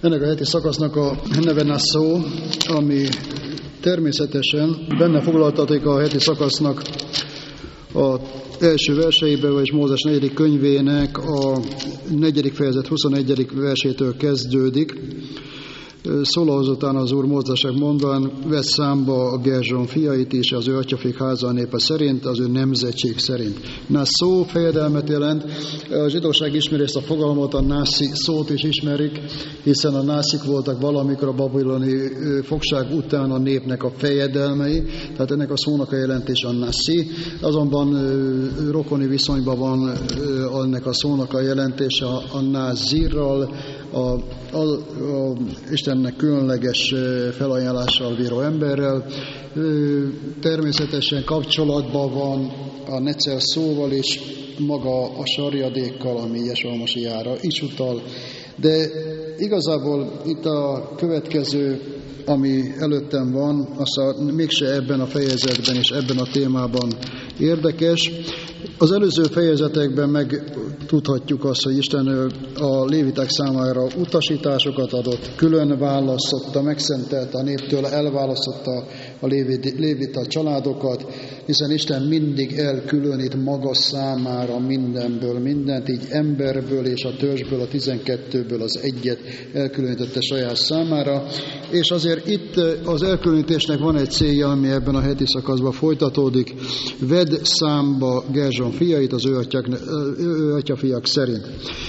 Ennek a heti szakasznak a neve Nassau, ami természetesen benne foglaltatik a heti szakasznak az első verseibe, vagyis Mózes 4. könyvének a 4. fejezet 21. versétől kezdődik. Szól azután az Úr Mózesnek mondván, vesz számba a Gerzson fiait is, az ő atyafék háza népe szerint, az ő nemzetség szerint. Nassau fejedelmet jelent. A zsidóság ismeri ezt a fogalmat, a nászi szót is ismerik, hiszen a nászik voltak valamikor a babiloni fogság után a népnek a fejedelmei, tehát ennek a szónak a jelentés a nászi, azonban rokoni viszonyban van ennek a szónak a jelentése a názirral, a Istennek különleges felajánlással bíró emberrel. Természetesen kapcsolatban van a necel szóval és maga a sarjadékkal, ami Jesua Masiára is utal. De igazából itt a következő, ami előttem van, aztán mégse ebben a fejezetben és ebben a témában érdekes. Az előző fejezetekben megtudhatjuk azt, hogy Isten a léviták számára utasításokat adott, külön választotta, megszentelte a néptől, elválasztotta a lévita családokat, hiszen Isten mindig elkülönít maga számára mindenből mindent, így emberből és a törzsből, a 12-ből az egyet elkülönítette saját számára, és azért itt az elkülönítésnek van egy célja, ami ebben a heti szakaszban folytatódik. Vedd számba Gerzson fiait az ő atyafiak szerint.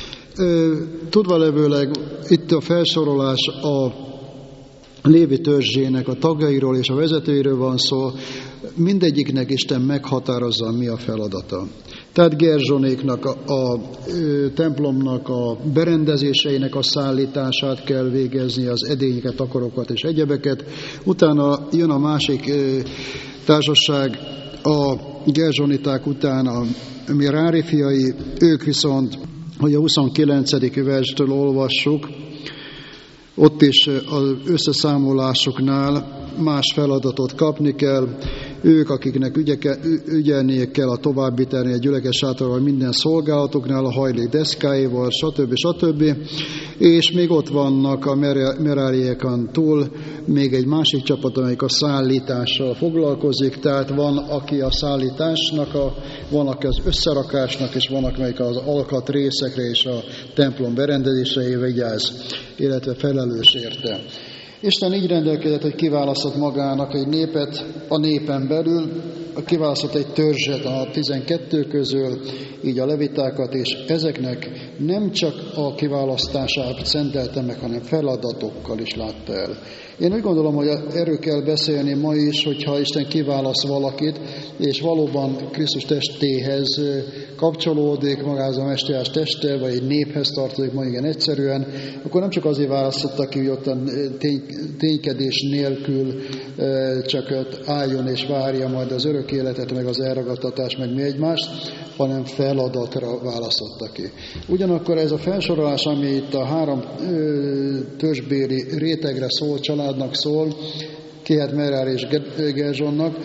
Tudva levőleg itt a felsorolás a Lévi törzsének a tagjairól és a vezetőiről van szó, mindegyiknek Isten meghatározza, mi a feladata. Tehát Gerzsonéknak a templomnak a berendezéseinek a szállítását kell végezni, az edényeket, takarokat és egyebeket. Utána jön a másik társaság, a gerzsoniták után a Merári fiai, ők viszont, hogy a 29. verstől olvassuk, ott is az összeszámolásoknál más feladatot kapni kell. Ők, akiknek ügyelnie kell a továbbvitelni a gyülekezet sátorral minden szolgálatoknál, a hajlék deszkáival, stb. És még ott vannak a meráriekon túl még egy másik csapat, amelyik a szállítással foglalkozik, tehát van, aki a szállításnak, van, aki az összerakásnak, és van, amelyik az alkatrészekre és a templom berendezésre vigyáz, illetve felelős érte. Isten így rendelkezett, hogy kiválasztott magának egy népet a népen belül, kiválasztott egy törzset a 12 közül, így a levitákat, és ezeknek nem csak a kiválasztását szentelte meg, hanem feladatokkal is látta el. Én úgy gondolom, hogy erről kell beszélni ma is, hogyha Isten kiválaszt valakit, és valóban Krisztus testéhez kapcsolódik, magához a messiás teste, vagy egy néphez tartozik, ma igen egyszerűen, akkor nem csak azért választotta ki, hogy ott a ténykedés nélkül csak ott álljon és várja majd az örök életet, meg az elragadtatást, meg mi egymást, hanem feladatra választotta ki. Ugyanakkor ez a felsorolás, ami itt a 3 törzsbéli rétegre szól, családnak szól, Kehat, Merári és Gerzsonnak,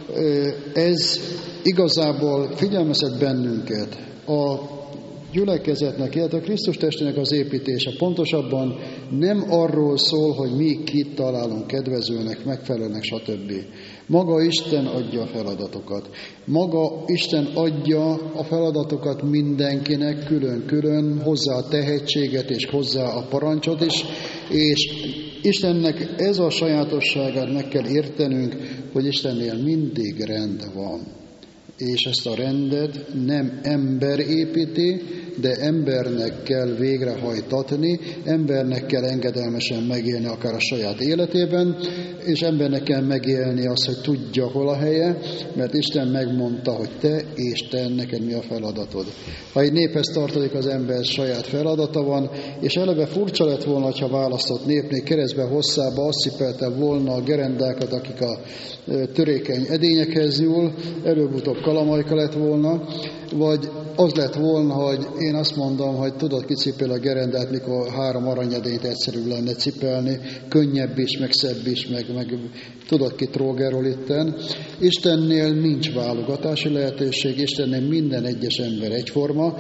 ez igazából figyelmeztet bennünket a gyülekezetnek, illetve a Krisztus testének az építése. Pontosabban nem arról szól, hogy mi kit találunk kedvezőnek, megfelelőnek, stb. Maga Isten adja a feladatokat. Maga Isten adja a feladatokat mindenkinek külön-külön, hozzá a tehetséget és hozzá a parancsot is, és Istennek ez a sajátosságát meg kell értenünk, hogy Istennél mindig rend van. És ezt a rendet nem ember építi, de embernek kell végrehajtatni, embernek kell engedelmesen megélni akár a saját életében, és embernek kell megélni azt, hogy tudja, hol a helye, mert Isten megmondta, hogy te és te neked mi a feladatod. Ha egy néphez tartozik az ember, saját feladata van, és eleve furcsa lett volna, ha választott népnél keresztbe hosszába azt cipelte volna a gerendákat, akik a törékeny edényekhez nyúl, előbb-utóbb kalamajka lett volna, vagy az lett volna, hogy én azt mondom, hogy tudod, ki cipel a gerendát, mikor 3 aranyedényt egyszerűbb lenne cipelni, könnyebb is, meg szebb is, meg tudod, ki trógerol itten. Istennél nincs válogatási lehetőség, Istennél minden egyes ember egyforma,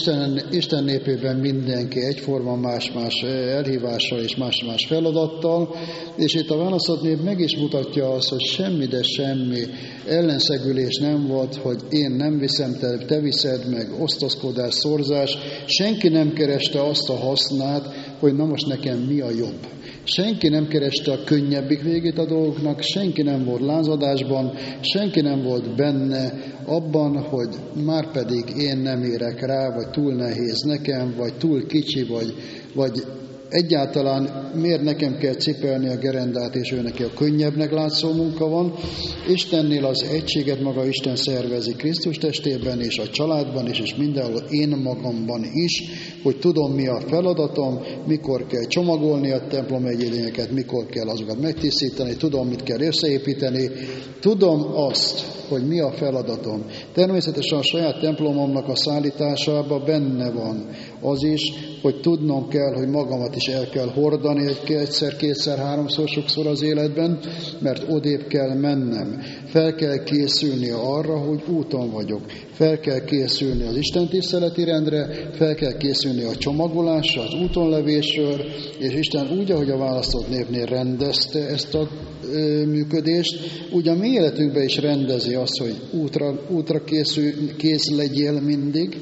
Isten népében mindenki egyforma, más-más elhívással és más-más feladattal, és itt a választott nép meg is mutatja azt, hogy semmi, de semmi ellenszegülés nem volt, hogy én nem viszem, te viszed, meg osztozkodás, szorzás. Senki nem kereste azt a hasznát, hogy na most nekem mi a jobb. Senki nem kereste a könnyebbik végét a dolgoknak, senki nem volt lázadásban, senki nem volt benne abban, hogy már pedig én nem érek rá, vagy túl nehéz nekem, vagy túl kicsi, vagy egyáltalán miért nekem kell cipelni a gerendát, és ő neki a könnyebbnek látszó munka van. Istennél az egységet maga Isten szervezi Krisztus testében, és a családban is, és mindenhol én magamban is, hogy tudom, mi a feladatom, mikor kell csomagolni a templom egyedényeket, mikor kell azokat megtisztítani, tudom, mit kell összeépíteni, tudom azt, hogy mi a feladatom. Természetesen a saját templomomnak a szállításában benne van az is, hogy tudnom kell, hogy magamat is el kell hordani egyszer, kétszer, háromszor, sokszor az életben, mert odébb kell mennem. Fel kell készülni arra, hogy úton vagyok. Fel kell készülni az Isten tiszteleti rendre, fel kell készülni a csomagolásra, az útonlevésről, és Isten úgy, ahogy a választott népnél rendezte ezt a működést, úgy a mi életünkben is rendezi azt, hogy útra kész legyél mindig,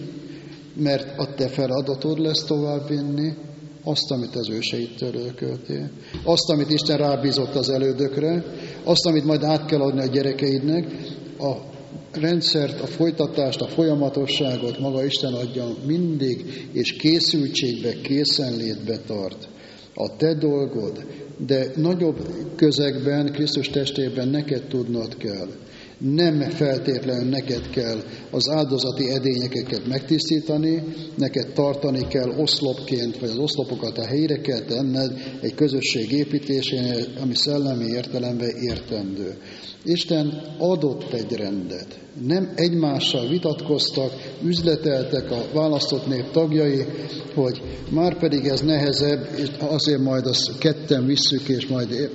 mert a te feladatod lesz továbbvinni azt, amit az őseidtől örököltél. Azt, amit Isten rábízott az elődökre, azt, amit majd át kell adni a gyerekeidnek, a rendszert, a folytatást, a folyamatosságot maga Isten adja mindig, és készültségbe, készenlétbe tart. A te dolgod, de nagyobb közegben, Krisztus testében neked tudnod kell. Nem feltétlenül neked kell az áldozati edényeket megtisztítani, neked tartani kell oszlopként, vagy az oszlopokat a helyre kell tenned egy közösség építésénél, ami szellemi értelemben értendő. Isten adott egy rendet. Nem egymással vitatkoztak, üzleteltek a választott nép tagjai, hogy már pedig ez nehezebb, és azért majd azt ketten visszük, és majd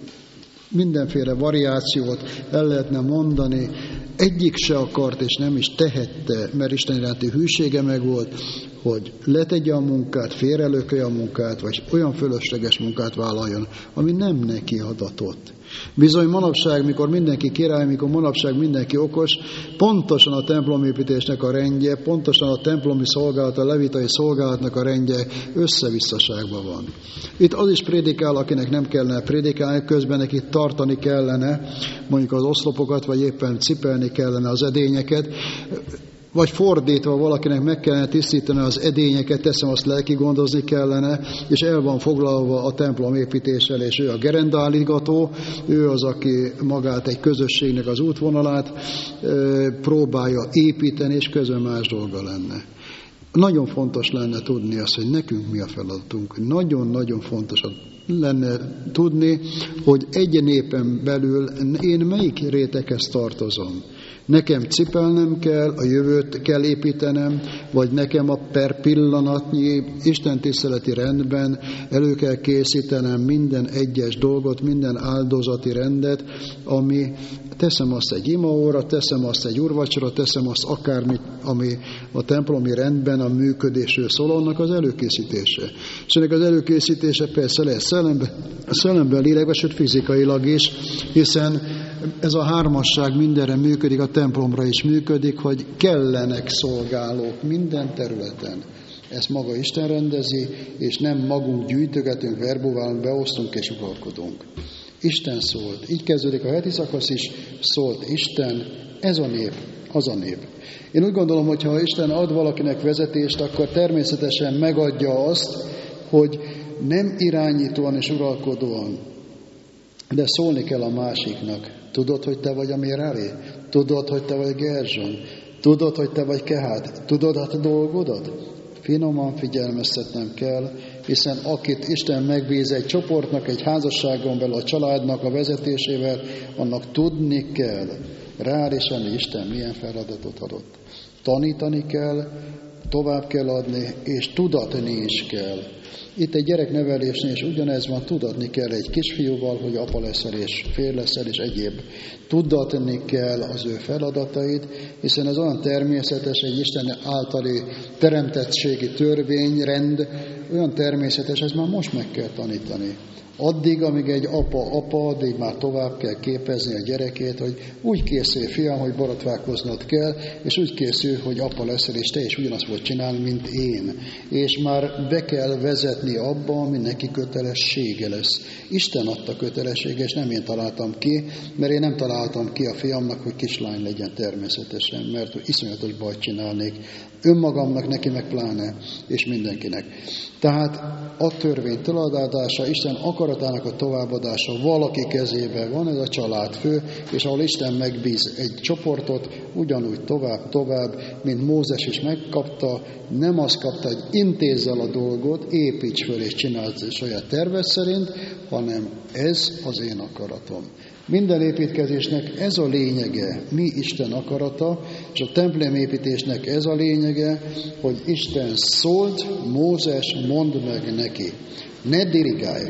mindenféle variációt el lehetne mondani. Egyik se akart, és nem is tehette, mert Isten iránti hűsége megvolt, hogy letegye a munkát, félrelökölje a munkát, vagy olyan fölösleges munkát vállaljon, ami nem neki adatott. Bizony manapság, mikor mindenki király, mikor manapság mindenki okos, pontosan a templomépítésnek a rendje, pontosan a templomi szolgálat, a levitai szolgálatnak a rendje összevisszaságban van. Itt az is prédikál, akinek nem kellene prédikálni, közben neki tartani kellene mondjuk az oszlopokat, vagy éppen cipelni kellene az edényeket, vagy fordítva valakinek meg kellene tisztítani az edényeket, teszem azt lelki gondozni kellene, és el van foglalva a templom építéssel, és ő a gerendálítgató, ő az, aki magát egy közösségnek az útvonalát próbálja építeni, és közben más dolga lenne. Nagyon fontos lenne tudni azt, hogy nekünk mi a feladatunk. Nagyon-nagyon fontos lenne tudni, hogy egy népen belül én melyik réteghez tartozom. Nekem cipelnem kell, a jövőt kell építenem, vagy nekem a per pillanatnyi istentiszteleti rendben elő kell készítenem minden egyes dolgot, minden áldozati rendet, ami teszem azt egy imaóra, teszem azt egy úrvacsora, teszem azt akármit, ami a templomi rendben a működésről szól, annak az előkészítése. És ennek az előkészítése persze lehet szellemben, lélekben, sőt fizikailag is, hiszen ez a hármasság mindenre működik, a templomra is működik, hogy kellenek szolgálók minden területen. Ezt maga Isten rendezi, és nem magunk gyűjtögetünk, verbuválunk, beosztunk és uralkodunk. Isten szólt. Így kezdődik a heti szakasz is, szólt Isten, ez a nép, az a nép. Én úgy gondolom, hogy ha Isten ad valakinek vezetést, akkor természetesen megadja azt, hogy nem irányítóan és uralkodóan, de szólni kell a másiknak. Tudod, hogy te vagy a Merari? Tudod, hogy te vagy Gerzson? Tudod, hogy te vagy Kehát? Tudod a te dolgodat? Finoman figyelmeztetnem kell, hiszen akit Isten megbíz egy csoportnak, egy házasságon belül, a családnak a vezetésével, annak tudni kell, reálisan Isten milyen feladatot adott. tanítani kell, tovább kell adni, és tudatni is kell. Itt egy gyereknevelésnél is ugyanez van, tudatni kell egy kisfiúval, hogy apa leszel és fér leszel, és egyéb. Tudatni kell az ő feladatait, hiszen ez olyan természetes, egy Isten általi teremtettségi törvényrend, olyan természetes, ez már most meg kell tanítani. Addig, amíg egy apa, addig már tovább kell képezni a gyerekét, hogy úgy készül, fiam, hogy borotválkoznod kell, és úgy készül, hogy apa leszel, és te is ugyanazt fogod csinálni, mint én. És már be kell vezetni abba, ami neki kötelessége lesz. Isten adta kötelessége, és nem én találtam ki, mert én nem találtam ki a fiamnak, hogy kislány legyen természetesen, mert iszonyatos bajt csinálnék. Önmagamnak, neki meg pláne, és mindenkinek. Tehát a törvény toleradása, Isten akaratának a továbbadása valaki kezében van, ez a családfő, és ahol Isten megbíz egy csoportot, ugyanúgy tovább, mint Mózes is megkapta, nem azt kapta, hogy intézz el a dolgot, építs föl és csináld saját terved szerint, hanem ez az én akaratom. Minden építkezésnek ez a lényege, mi Isten akarata, és a templomépítésnek ez a lényege, hogy Isten szólt, Mózes, mondd meg neki. Ne dirigálj,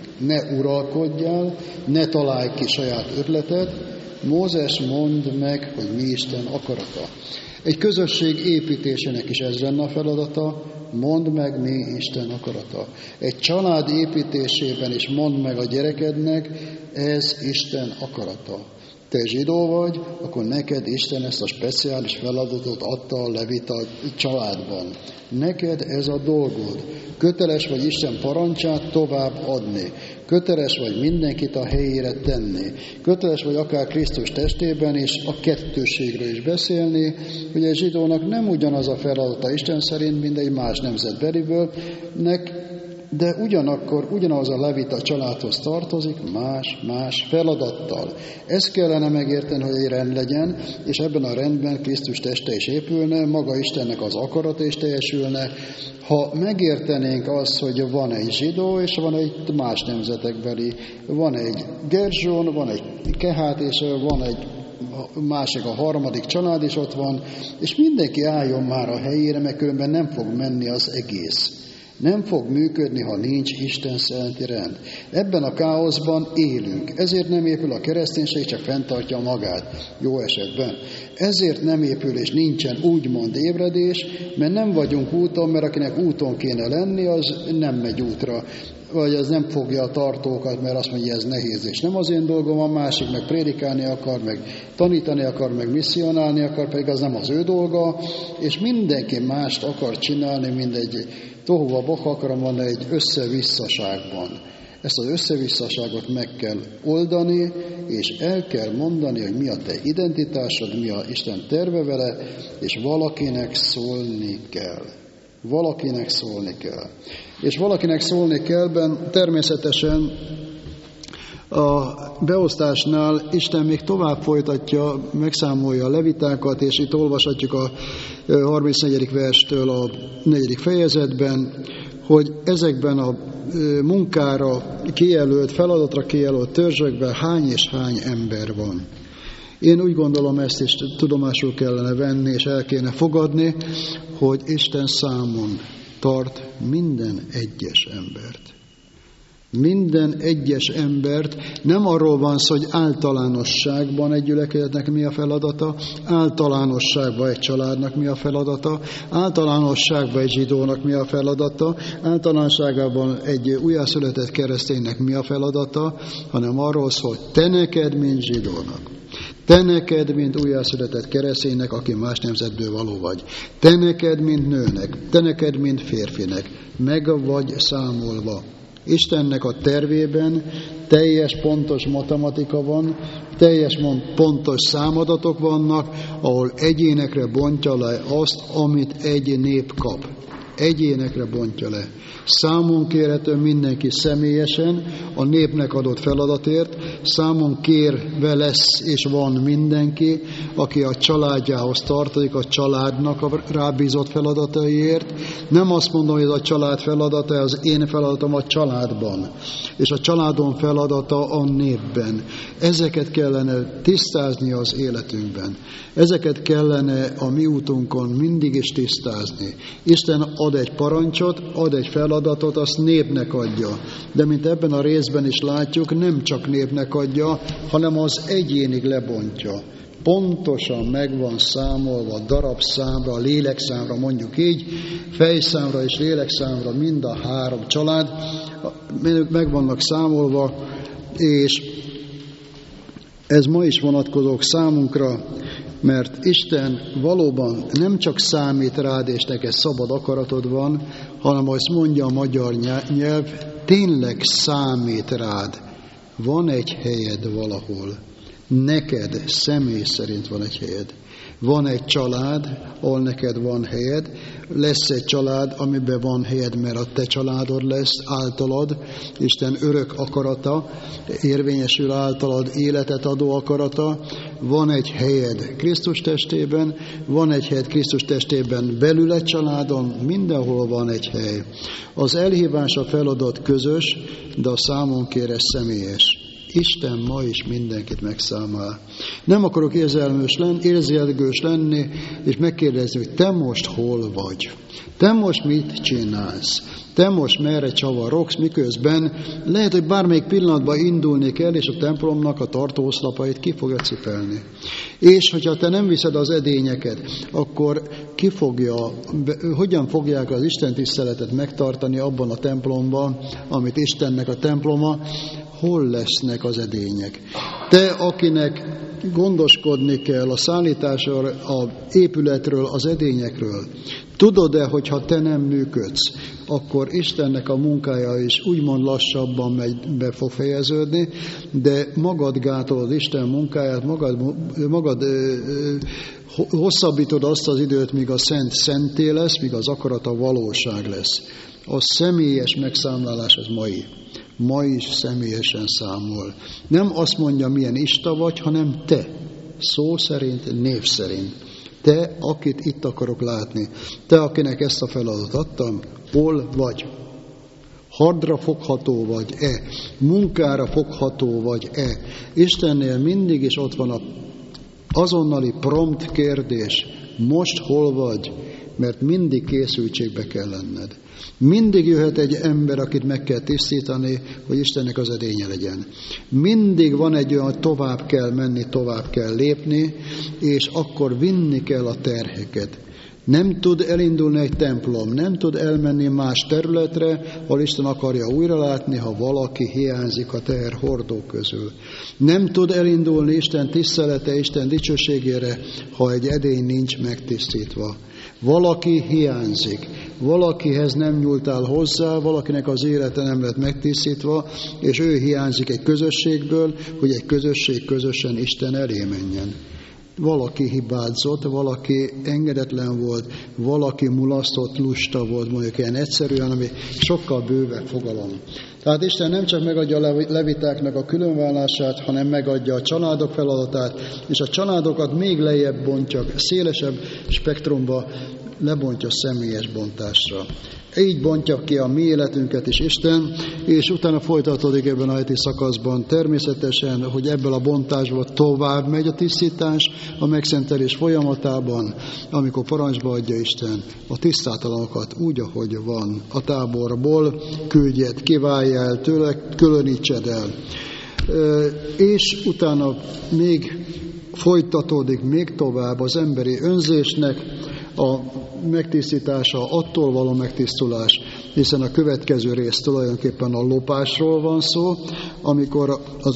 ne uralkodjál, ne találj ki saját ötletet, Mózes, mondd meg, hogy mi Isten akarata. Egy közösség építésének is ez lenne a feladata, mondd meg, mi Isten akarata. Egy család építésében is mondd meg a gyerekednek, ez Isten akarata. Te zsidó vagy, akkor neked Isten ezt a speciális feladatot adta a levita családban. Neked ez a dolgod. Köteles vagy Isten parancsát tovább adni. Köteles vagy mindenkit a helyére tenni. Köteles vagy akár Krisztus testében is a kettőségről is beszélni. Ugye a zsidónak nem ugyanaz a feladata Isten szerint, mint egy más nemzetbeliből, de ugyanakkor ugyanaz a levita családhoz tartozik, más feladattal. Ezt kellene megérteni, hogy egy rend legyen, és ebben a rendben Krisztus teste is épülne, maga Istennek az akarata is teljesülne. Ha megértenénk azt, hogy van egy zsidó, és van egy más nemzetekbeli, van egy Gerzson, van egy Kehát, és van egy másik, a harmadik család is ott van, és mindenki álljon már a helyére, mert különben nem fog menni az egész. Nem fog működni, ha nincs Isten szerinti rend. Ebben a káoszban élünk. Ezért nem épül a kereszténység, csak fenntartja magát, jó esetben. Ezért nem épül, és nincsen úgymond ébredés, mert nem vagyunk úton, mert akinek úton kéne lenni, az nem megy útra. Vagy az nem fogja a tartókat, mert azt mondja, ez nehéz, és nem az én dolgom, a másik meg prédikálni akar, meg tanítani akar, meg misszionálni akar, pedig az nem az ő dolga, és mindenki mást akar csinálni, mint egy tohuva boha, akarom mondani, egy összevisszaságban. Ezt az összevisszaságot meg kell oldani, és el kell mondani, hogy mi a te identitásod, mi a Isten terve vele, és valakinek szólni kell. Valakinek szólni kell. És valakinek szólni kell, természetesen a beosztásnál Isten még tovább folytatja, megszámolja a levitákat, és itt olvashatjuk a 34. verstől a 4. fejezetben, hogy ezekben a munkára kijelölt, feladatra kijelölt törzsekben hány és hány ember van. Én úgy gondolom, ezt is tudomásul kellene venni, és el kéne fogadni, hogy Isten számon tart minden egyes embert. Minden egyes embert, nem arról van szó, hogy általánosságban egy gyülekezetnek mi a feladata, általánosságban egy családnak mi a feladata, általánosságban egy zsidónak mi a feladata, általánosságban egy újjászületett kereszténynek mi a feladata, hanem arról szól, hogy te neked, mint zsidónak. Te neked, mint újjászületett kereszténynek, aki más nemzetből való vagy. Te neked, mint nőnek. Te neked, mint férfinek. Meg vagy számolva. Istennek a tervében teljes pontos matematika van, teljes pontos számadatok vannak, ahol egyénekre bontja le azt, amit egy nép kap. egyénekre bontja le. Számon kérhető mindenki személyesen a népnek adott feladatért, számon kérve lesz és van mindenki, aki a családjához tartozik, a családnak a rábízott feladataiért. Nem azt mondom, hogy ez a család feladata, az én feladatom a családban, és a családom feladata a népben. Ezeket kellene tisztázni az életünkben. Ezeket kellene a mi útunkon mindig is tisztázni. Isten ad egy parancsot, ad egy feladatot, azt népnek adja. De mint ebben a részben is látjuk, nem csak népnek adja, hanem az egyénig lebontja. Pontosan meg van számolva darabszámra, lélekszámra, mondjuk így, fejszámra és lélekszámra mind a 3 család, meg vannak számolva, és ez ma is vonatkozók számunkra, mert Isten valóban nem csak számít rád, és neked szabad akaratod van, hanem azt mondja a magyar nyelv, tényleg számít rád. Van egy helyed valahol. Neked személy szerint van egy helyed. Van egy család, ahol neked van helyed, lesz egy család, amiben van helyed, mert a te családod lesz általad, Isten örök akarata, érvényesül általad életet adó akarata, van egy helyed Krisztus testében, van egy helyed Krisztus testében belül egy családon, mindenhol van egy hely. Az elhívás, a feladat közös, de a számonkérés személyes. Isten ma is mindenkit megszámol. Nem akarok érzelgős lenni, és megkérdezni, hogy te most hol vagy? Te most mit csinálsz? Te most merre csavarogsz, miközben lehet, hogy bármelyik pillanatban indulni kell, és a templomnak a tartóoszlapait ki fogja cipelni. És hogyha te nem viszed az edényeket, akkor hogyan fogják az Isten tiszteletet megtartani abban a templomban, amit Istennek a temploma, hol lesznek az edények? Te, akinek gondoskodni kell a szállításról, az épületről, az edényekről, tudod-e, hogyha te nem működsz, akkor Istennek a munkája is úgymond lassabban be fog fejeződni, de magad gátolod Isten munkáját, magad hosszabbítod azt az időt, míg a szent szenté lesz, míg az akarata valóság lesz. A személyes megszámlálás az mai. Ma is személyesen számol. Nem azt mondja, milyen ista vagy, hanem te. Szó szerint, név szerint. Te, akit itt akarok látni. Te, akinek ezt a feladatot adtam, hol vagy? Hardra fogható vagy-e? Munkára fogható vagy-e? Istennél mindig is ott van az azonnali prompt kérdés. Most hol vagy? Mert mindig készültségbe kell lenned. Mindig jöhet egy ember, akit meg kell tisztítani, hogy Istennek az edénye legyen. Mindig van egy olyan, hogy tovább kell menni, tovább kell lépni, és akkor vinni kell a terheket. Nem tud elindulni egy templom, nem tud elmenni más területre, ahol Isten akarja újra látni, ha valaki hiányzik a teherhordók közül. Nem tud elindulni Isten tisztelete, Isten dicsőségére, ha egy edény nincs megtisztítva. Valaki hiányzik, valakihez nem nyúltál hozzá, valakinek az élete nem lett megtisztítva, és ő hiányzik egy közösségből, hogy egy közösség közösen Isten elé menjen. Valaki hibázott, valaki engedetlen volt, valaki mulasztott, lusta volt, mondjuk ilyen egyszerűen, ami sokkal bővebb fogalom. Tehát Isten nem csak megadja a levitáknak a különvállását, hanem megadja a családok feladatát, és a családokat még lejjebb bontja, szélesebb spektrumba lebontja személyes bontásra. Így bontja ki a mi életünket is Isten, és utána folytatódik ebben a heti szakaszban természetesen, hogy ebből a bontásból tovább megy a tisztítás, a megszentelés folyamatában, amikor parancsba adja Isten a tisztátalanokat úgy, ahogy van. A táborból küldjed, kiválj el tőle, különítsed el. És utána még folytatódik még tovább az emberi önzésnek a megtisztítása, attól való megtisztulás, hiszen a következő rész tulajdonképpen a lopásról van szó, amikor az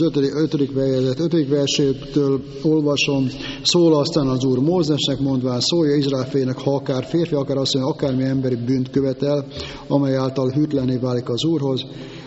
5. versétől olvasom, szól aztán az Úr Mózesnek mondván, szólja Izrael fiainak, ha akár férfi, akár asszony, akármi emberi bűnt követel, amely által hűtlenné válik az Úrhoz,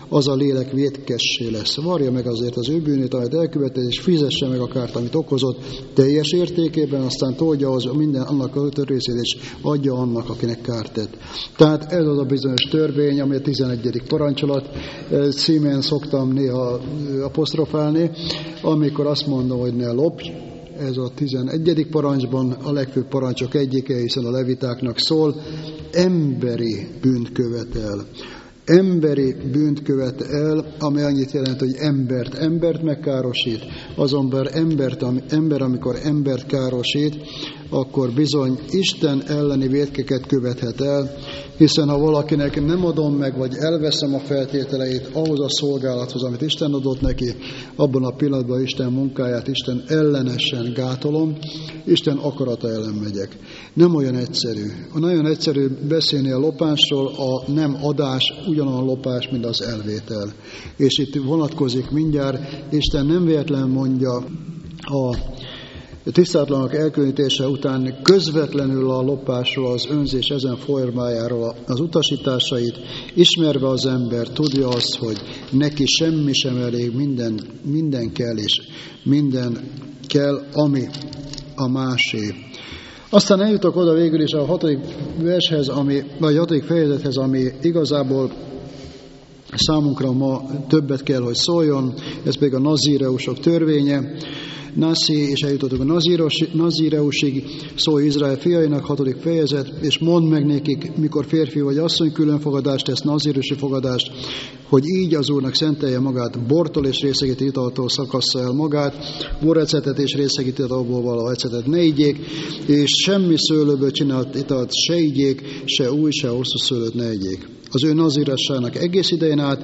az a lélek vétkessé lesz. Varja meg azért az ő bűnét, amit elkövetett, és fizesse meg a kárt, amit okozott teljes értékében, aztán toldja az minden annak a részét, és adja annak, akinek kárt tett. Tehát ez az a bizonyos törvény, ami a 11. parancsolat címén szoktam néha apostrofálni, amikor azt mondom, hogy ne lopj. Ez a 11. parancsban a legfőbb parancsok egyike, hiszen a levitáknak szól, emberi bűnt követel. Emberi bűnt követ el, ami annyit jelent, hogy embert megkárosít. Azonban ember, amikor embert károsít, akkor bizony Isten elleni vétkeket követhet el, hiszen ha valakinek nem adom meg, vagy elveszem a feltételeit ahhoz a szolgálathoz, amit Isten adott neki, abban a pillanatban Isten munkáját Isten ellenesen gátolom, Isten akarata ellen megyek. Nem olyan egyszerű. Nagyon egyszerű beszélni a lopásról, a nem adás ugyanolyan lopás, mint az elvétel. És itt vonatkozik mindjárt, Isten nem véletlen mondja a tisztátlanok elkülönítése után közvetlenül a lopásról, az önzés ezen formájáról az utasításait, ismerve az ember, tudja azt, hogy neki semmi sem elég, minden kell, és minden kell, ami a másé. Aztán eljutok oda végül is a 6. vershez, vagy 6. fejezethez, ami igazából számunkra ma többet kell, hogy szóljon, ez pedig a nazíreusok törvénye. Nászi, és eljutottunk a nazíreusig, szól Izrael fiainak, 6. fejezet, és mondd meg nekik, mikor férfi vagy asszony különfogadást tesz, nazíreusi fogadást, hogy így az Úrnak szentelje magát, bortól és részegítő italtól szakassza el magát, borrecetet és részegítő italból való ecetet ne igyék, és semmi szőlőből csinált italt se igyék, se új, se hosszú szőlőt ne igyék. Az ő nazírassának egész idején át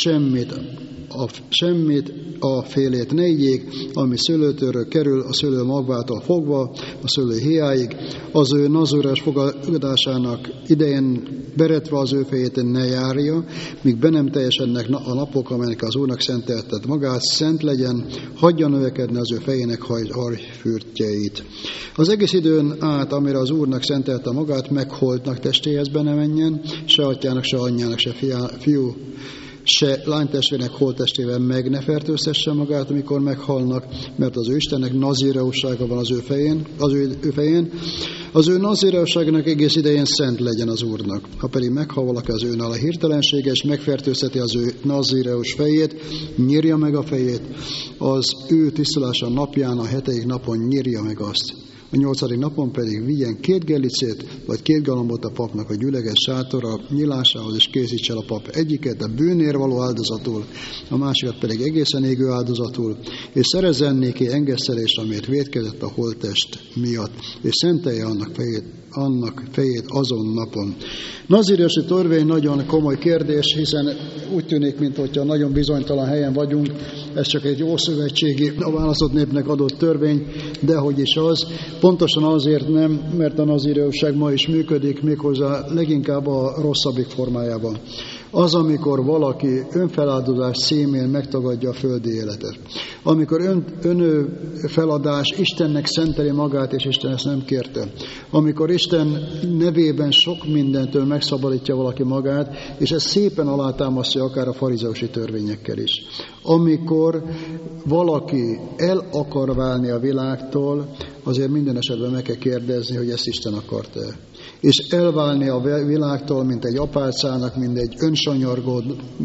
semmit a félét ne igyék, ami szőlőtőről kerül, a szőlő magvától fogva, a szőlő héjáig, az ő nazírás fogadásának idején beretve az ő fejét ne járja, míg be nem teljesednek a napok, amelyek az Úrnak szenteltet magát, szent legyen, hagyja növekedni az ő fejének hajfürtjeit. Az egész időn át, amire az Úrnak szentelte magát, megholtnak testéhez be ne menjen, se atyának, se anyjának, se fiú, se lánytestvének holttestével meg ne fertőztesse magát, amikor meghalnak, mert az ő Istennek nazíreussága van az ő fején. Az ő nazíreusságának egész idején szent legyen az Úrnak. Ha pedig meghal valaki az őnál a hirtelensége, és megfertőzheti az ő nazíreus fejét, nyírja meg a fejét, az ő tisztulása napján, a 7. napon nyírja meg azt. A 8. napon pedig vigyen 2 gellicét, vagy 2 galambot a papnak a gyüleges sátora nyilásához, és készítse el a pap egyiket a bűnért való áldozatul, a másikat pedig egészen égő áldozatul, és szerezzen néki engesztelést, amért vétkezett a holttest miatt, és szentelje annak fejét azon napon. Nazíreusi törvény nagyon komoly kérdés, hiszen úgy tűnik, mintha nagyon bizonytalan helyen vagyunk, ez csak egy ószövetségi, a választott népnek adott törvény, de hogy is az, pontosan azért nem, mert a nazíreusság ma is működik, méghozzá leginkább a rosszabbik formájában. Az, amikor valaki önfeláldozás címén megtagadja a földi életet. Amikor önfeladás, Istennek szenteli magát, és Isten ezt nem kérte. Amikor Isten nevében sok mindentől megszabadítja valaki magát, és ez szépen alátámasztja akár a farizeusi törvényekkel is. Amikor valaki el akar válni a világtól, azért minden esetben meg kell kérdezni, hogy ezt Isten akarta-e. És elválni a világtól, mint egy apácának, mint egy önsanyargó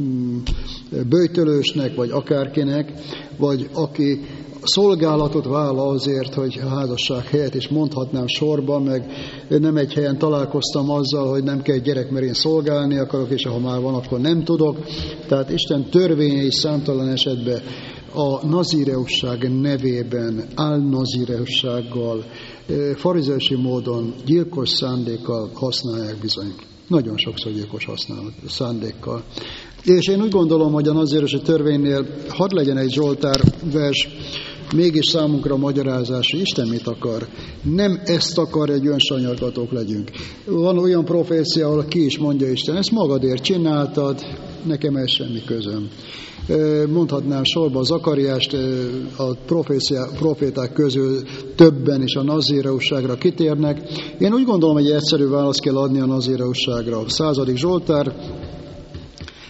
böjtölősnek, vagy akárkinek, vagy aki szolgálatot vállal azért, hogy a házasság helyett is mondhatnám sorba, meg nem egy helyen találkoztam azzal, hogy nem kell gyerek, mert én szolgálni akarok, és ha már van, akkor nem tudok. Tehát Isten törvényei számtalan esetben a nazíreusság nevében, álnazireussággal, farizeusi módon, gyilkos szándékkal használják bizony. Nagyon sokszor gyilkos szándékkal. És én úgy gondolom, hogy a nazíreusi törvénynél hadd legyen egy Zsoltár vers, mégis számunkra a magyarázás, hogy Isten mit akar. Nem ezt akar, egy önsanyargatók legyünk. Van olyan profécia, ahol ki is mondja Isten, ezt magadért csináltad, nekem ez semmi közöm. Mondhatnám sorba Zakariást, a proféták közül többen is a nazíreusságra kitérnek. Én úgy gondolom, hogy egy egyszerű választ kell adni a nazíreusságra. A 100. Zsoltár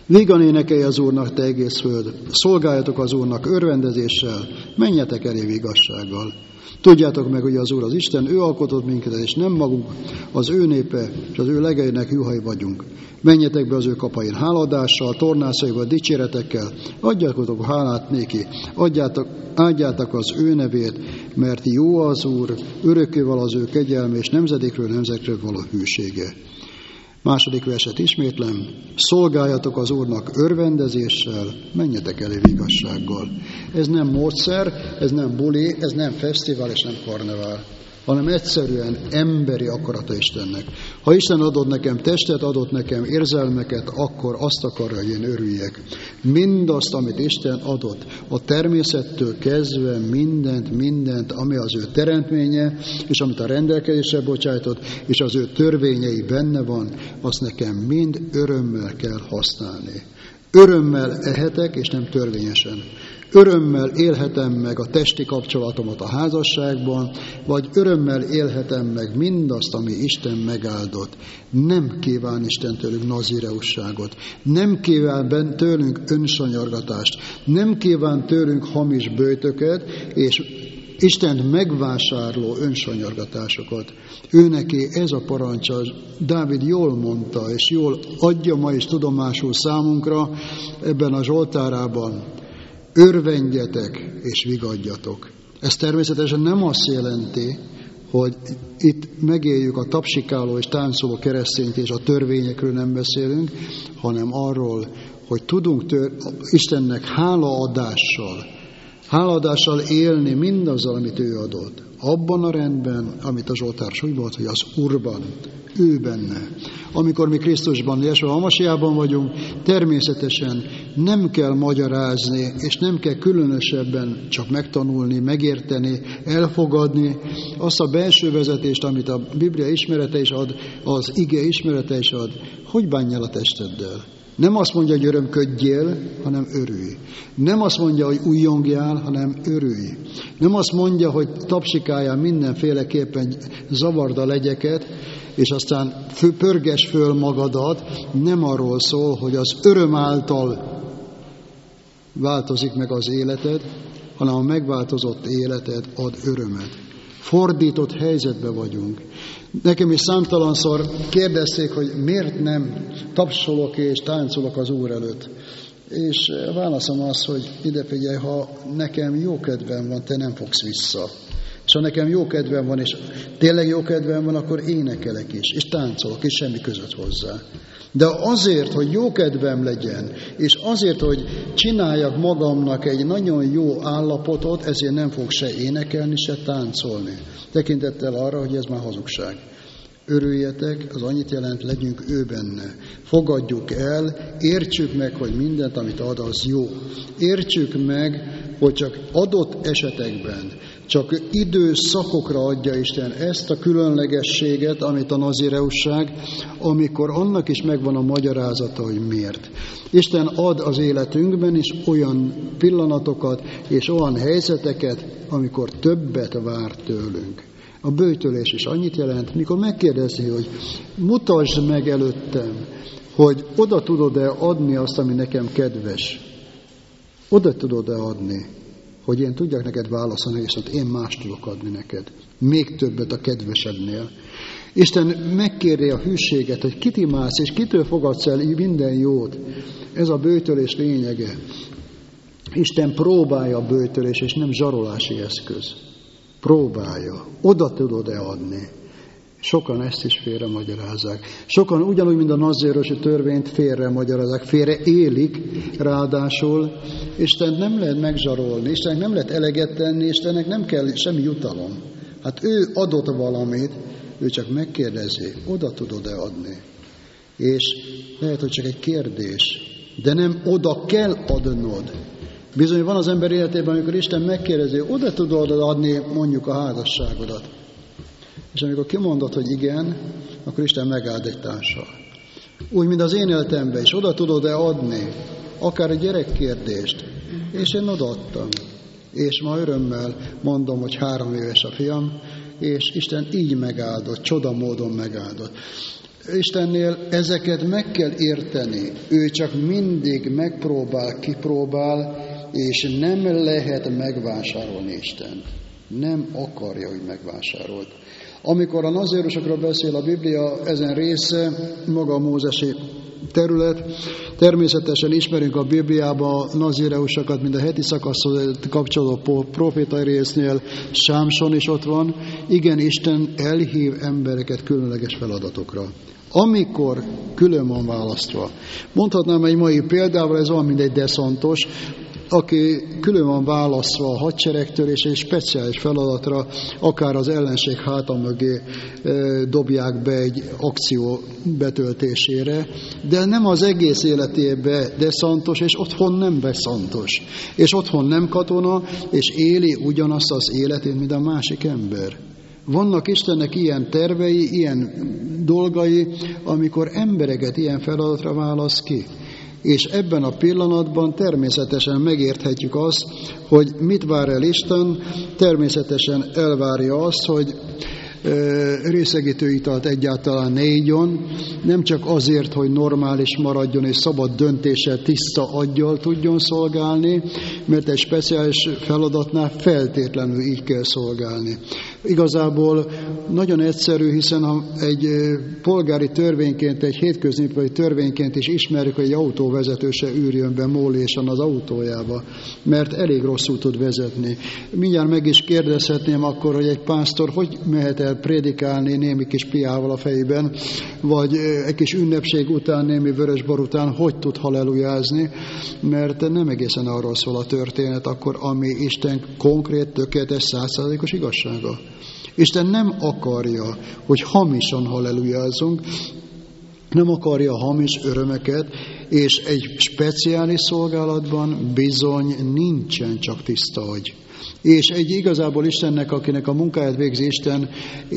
Vígan énekelj az Úrnak, te egész föld, szolgáljatok az Úrnak örvendezéssel, menjetek elé igazsággal. Tudjátok meg, hogy az Úr az Isten, ő alkotott minket, és nem magunk, az ő népe, és az ő legeinek juhai vagyunk. Menjetek be az ő kapain háladással, tornászaival, dicséretekkel, adjátok hálát néki, áldjátok az ő nevét, mert jó az Úr, örökkéval az ő kegyelme, és nemzedékről nemzetekről való hűsége. Második verset ismétlem, szolgáljatok az Úrnak örvendezéssel, menjetek elé igazsággal. Ez nem módszer, ez nem buli, ez nem fesztivál és nem karnevál, hanem egyszerűen emberi akarata Istennek. Ha Isten adott nekem testet, adott nekem érzelmeket, akkor azt akarja, hogy én örüljek. Mindazt, amit Isten adott, a természettől kezdve mindent, ami az ő teremtménye, és amit a rendelkezésre bocsájtott, és az ő törvényei benne van, azt nekem mind örömmel kell használni. Örömmel ehetek, és nem törvényesen. Örömmel élhetem meg a testi kapcsolatomat a házasságban, vagy örömmel élhetem meg mindazt, ami Isten megáldott. Nem kíván Isten tőlünk nazireusságot, nem kíván tőlünk önsanyargatást, nem kíván tőlünk hamis böjtöket, és Istent megvásárló önsanyargatásokat. Ő neki ez a parancsa, Dávid jól mondta, és jól adja ma is tudomásul számunkra ebben a zsoltárában. Örvendjetek és vigadjatok. Ez természetesen nem azt jelenti, hogy itt megéljük a tapsikáló és táncoló keresztényt, és a törvényekről nem beszélünk, hanem arról, hogy tudunk Istennek hálaadással élni mindazzal, amit ő adott. Abban a rendben, amit a zsoltáros úgy volt, hogy az Úrban, ő benne. Amikor mi Krisztusban, Jesúa Hamasiában vagyunk, természetesen nem kell magyarázni, és nem kell különösebben csak megtanulni, megérteni, elfogadni azt a belső vezetést, amit a Biblia ismerete is ad, az ige ismerete is ad. Hogy bánjál a testeddel? Nem azt mondja, hogy örömködjél, hanem örülj. Nem azt mondja, hogy újjongjál, hanem örülj. Nem azt mondja, hogy tapsikáljál mindenféleképpen, zavard a legyeket, és aztán pörges föl magadat. Nem arról szól, hogy az öröm által változik meg az életed, hanem a megváltozott életed ad örömet. Fordított helyzetben vagyunk. Nekem is számtalanszor kérdezték, hogy miért nem tapsolok és táncolok az Úr előtt. És válaszom az, hogy ide figyelj, ha nekem jó kedvem van, te nem fogsz vissza. És ha nekem jó kedvem van, és tényleg jó kedvem van, akkor énekelek is, és táncolok, és semmi között hozzá. De azért, hogy jó kedvem legyen, és azért, hogy csináljak magamnak egy nagyon jó állapotot, ezért nem fog se énekelni, se táncolni. Tekintettel arra, hogy ez már hazugság. Örüljetek, az annyit jelent, legyünk ő benne. Fogadjuk el, értsük meg, hogy mindent, amit ad, az jó. Értsük meg, hogy csak adott esetekben, csak időszakokra adja Isten ezt a különlegességet, amit a nazireusság, amikor annak is megvan a magyarázata, hogy miért. Isten ad az életünkben is olyan pillanatokat és olyan helyzeteket, amikor többet vár tőlünk. A böjtölés is annyit jelent, mikor megkérdezi, hogy mutasd meg előttem, hogy oda tudod-e adni azt, ami nekem kedves. Oda tudod-e adni, hogy én tudjak neked válaszolni, és én más tudok adni neked. Még többet a kedvesednél. Isten megkéri a hűséget, hogy kit imádsz, és kitől fogadsz el minden jót. Ez a böjtölés lényege. Isten próbálja a böjtölés, és nem zsarolási eszköz. Próbálja. Oda tudod-e adni? Sokan ezt is félre magyarázzák. Sokan ugyanúgy, mint a nazérosi törvényt félre magyarázzák, félre élik, ráadásul Istent nem lehet megzsarolni, Istennek nem lehet eleget tenni, Istennek nem kell semmi jutalom. Hát ő adott valamit, ő csak megkérdezi, oda tudod-e adni? És lehet, hogy csak egy kérdés, de nem oda kell adnod. Bizony van az ember életében, amikor Isten megkérdezi, oda tudod adni mondjuk a házasságodat. És amikor kimondod, hogy igen, akkor Isten megáld egy társal. Úgy, mint az én életemben is, oda tudod-e adni, akár a gyerekkérdést. És én odaadtam. És ma örömmel mondom, hogy 3 éves a fiam, és Isten így megáldott, csoda módon megáldott. Istennél ezeket meg kell érteni. Ő csak mindig megpróbál, kipróbál, és nem lehet megvásárolni Istent. Nem akarja, hogy megvásárolt. Amikor a nazírusokról beszél a Biblia, ezen része maga a mózesi terület. Természetesen ismerünk a Bibliában nazíreusokat, mint a heti szakaszhoz kapcsolódó profétai résznél, Sámson is ott van. Igen, Isten elhív embereket különleges feladatokra, amikor külön van választva. Mondhatnám egy mai példával, ez olyan, mint egy deszantos, aki külön van választva a hadseregtől, és egy speciális feladatra, akár az ellenség háta mögé dobják be egy akció betöltésére, de nem az egész életébe deszantos, és otthon nem beszantos, és otthon nem katona, és éli ugyanazt az életét, mint a másik ember. Vannak Istennek ilyen tervei, ilyen dolgai, amikor embereket ilyen feladatra választ ki. És ebben a pillanatban természetesen megérthetjük azt, hogy mit vár el Isten, természetesen elvárja azt, hogy részegítő italt egyáltalán ne igyon, nem csak azért, hogy normális maradjon és szabad döntéssel, tiszta aggyal tudjon szolgálni, mert egy speciális feladatnál feltétlenül így kell szolgálni. Igazából nagyon egyszerű, hiszen ha egy polgári törvényként, egy hétköznapi törvényként is ismerjük, hogy egy autóvezető se űrjön be mólésan az autójába, mert elég rosszul tud vezetni. Mindjárt meg is kérdezhetném akkor, hogy egy pásztor hogy mehet el prédikálni némi kis piával a fejében, vagy egy kis ünnepség után, némi vörösbor után, hogy tud hallelujázni, mert nem egészen arról szól a történet, akkor ami Isten konkrét, tökéletes, 100%-os igazsága. Isten nem akarja, hogy hamisan hallelujázunk, nem akarja hamis örömeket, és egy speciális szolgálatban bizony nincsen csak tiszta agy. És egy igazából Istennek, akinek a munkáját végzi Isten,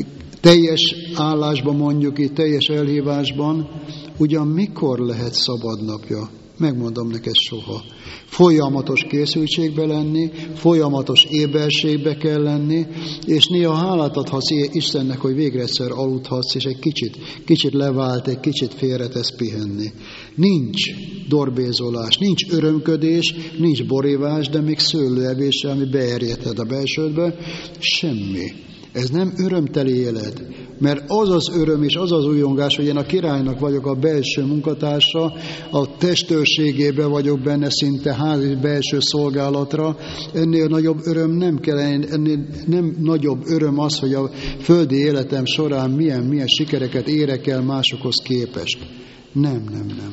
teljes állásban, mondjuk így, teljes elhívásban, ugyan mikor lehet szabadnapja? Megmondom neked, soha. Folyamatos készültségbe lenni, folyamatos éberségbe kell lenni, és néha hálát adhatsz Istennek, hogy végre egyszer aludhatsz, és egy kicsit levált, egy kicsit félretesz pihenni. Nincs dorbézolás, nincs örömködés, nincs borívás, de még szőlőevés, ami beerjedhet a belsődbe, semmi. Ez nem örömteli élet, mert az az öröm és az az újongás, hogy én a királynak vagyok a belső munkatársa, a testőrségében vagyok benne szinte házi belső szolgálatra, ennél nagyobb öröm nem kell, ennél nem nagyobb öröm az, hogy a földi életem során milyen sikereket érek el másokhoz képest. Nem.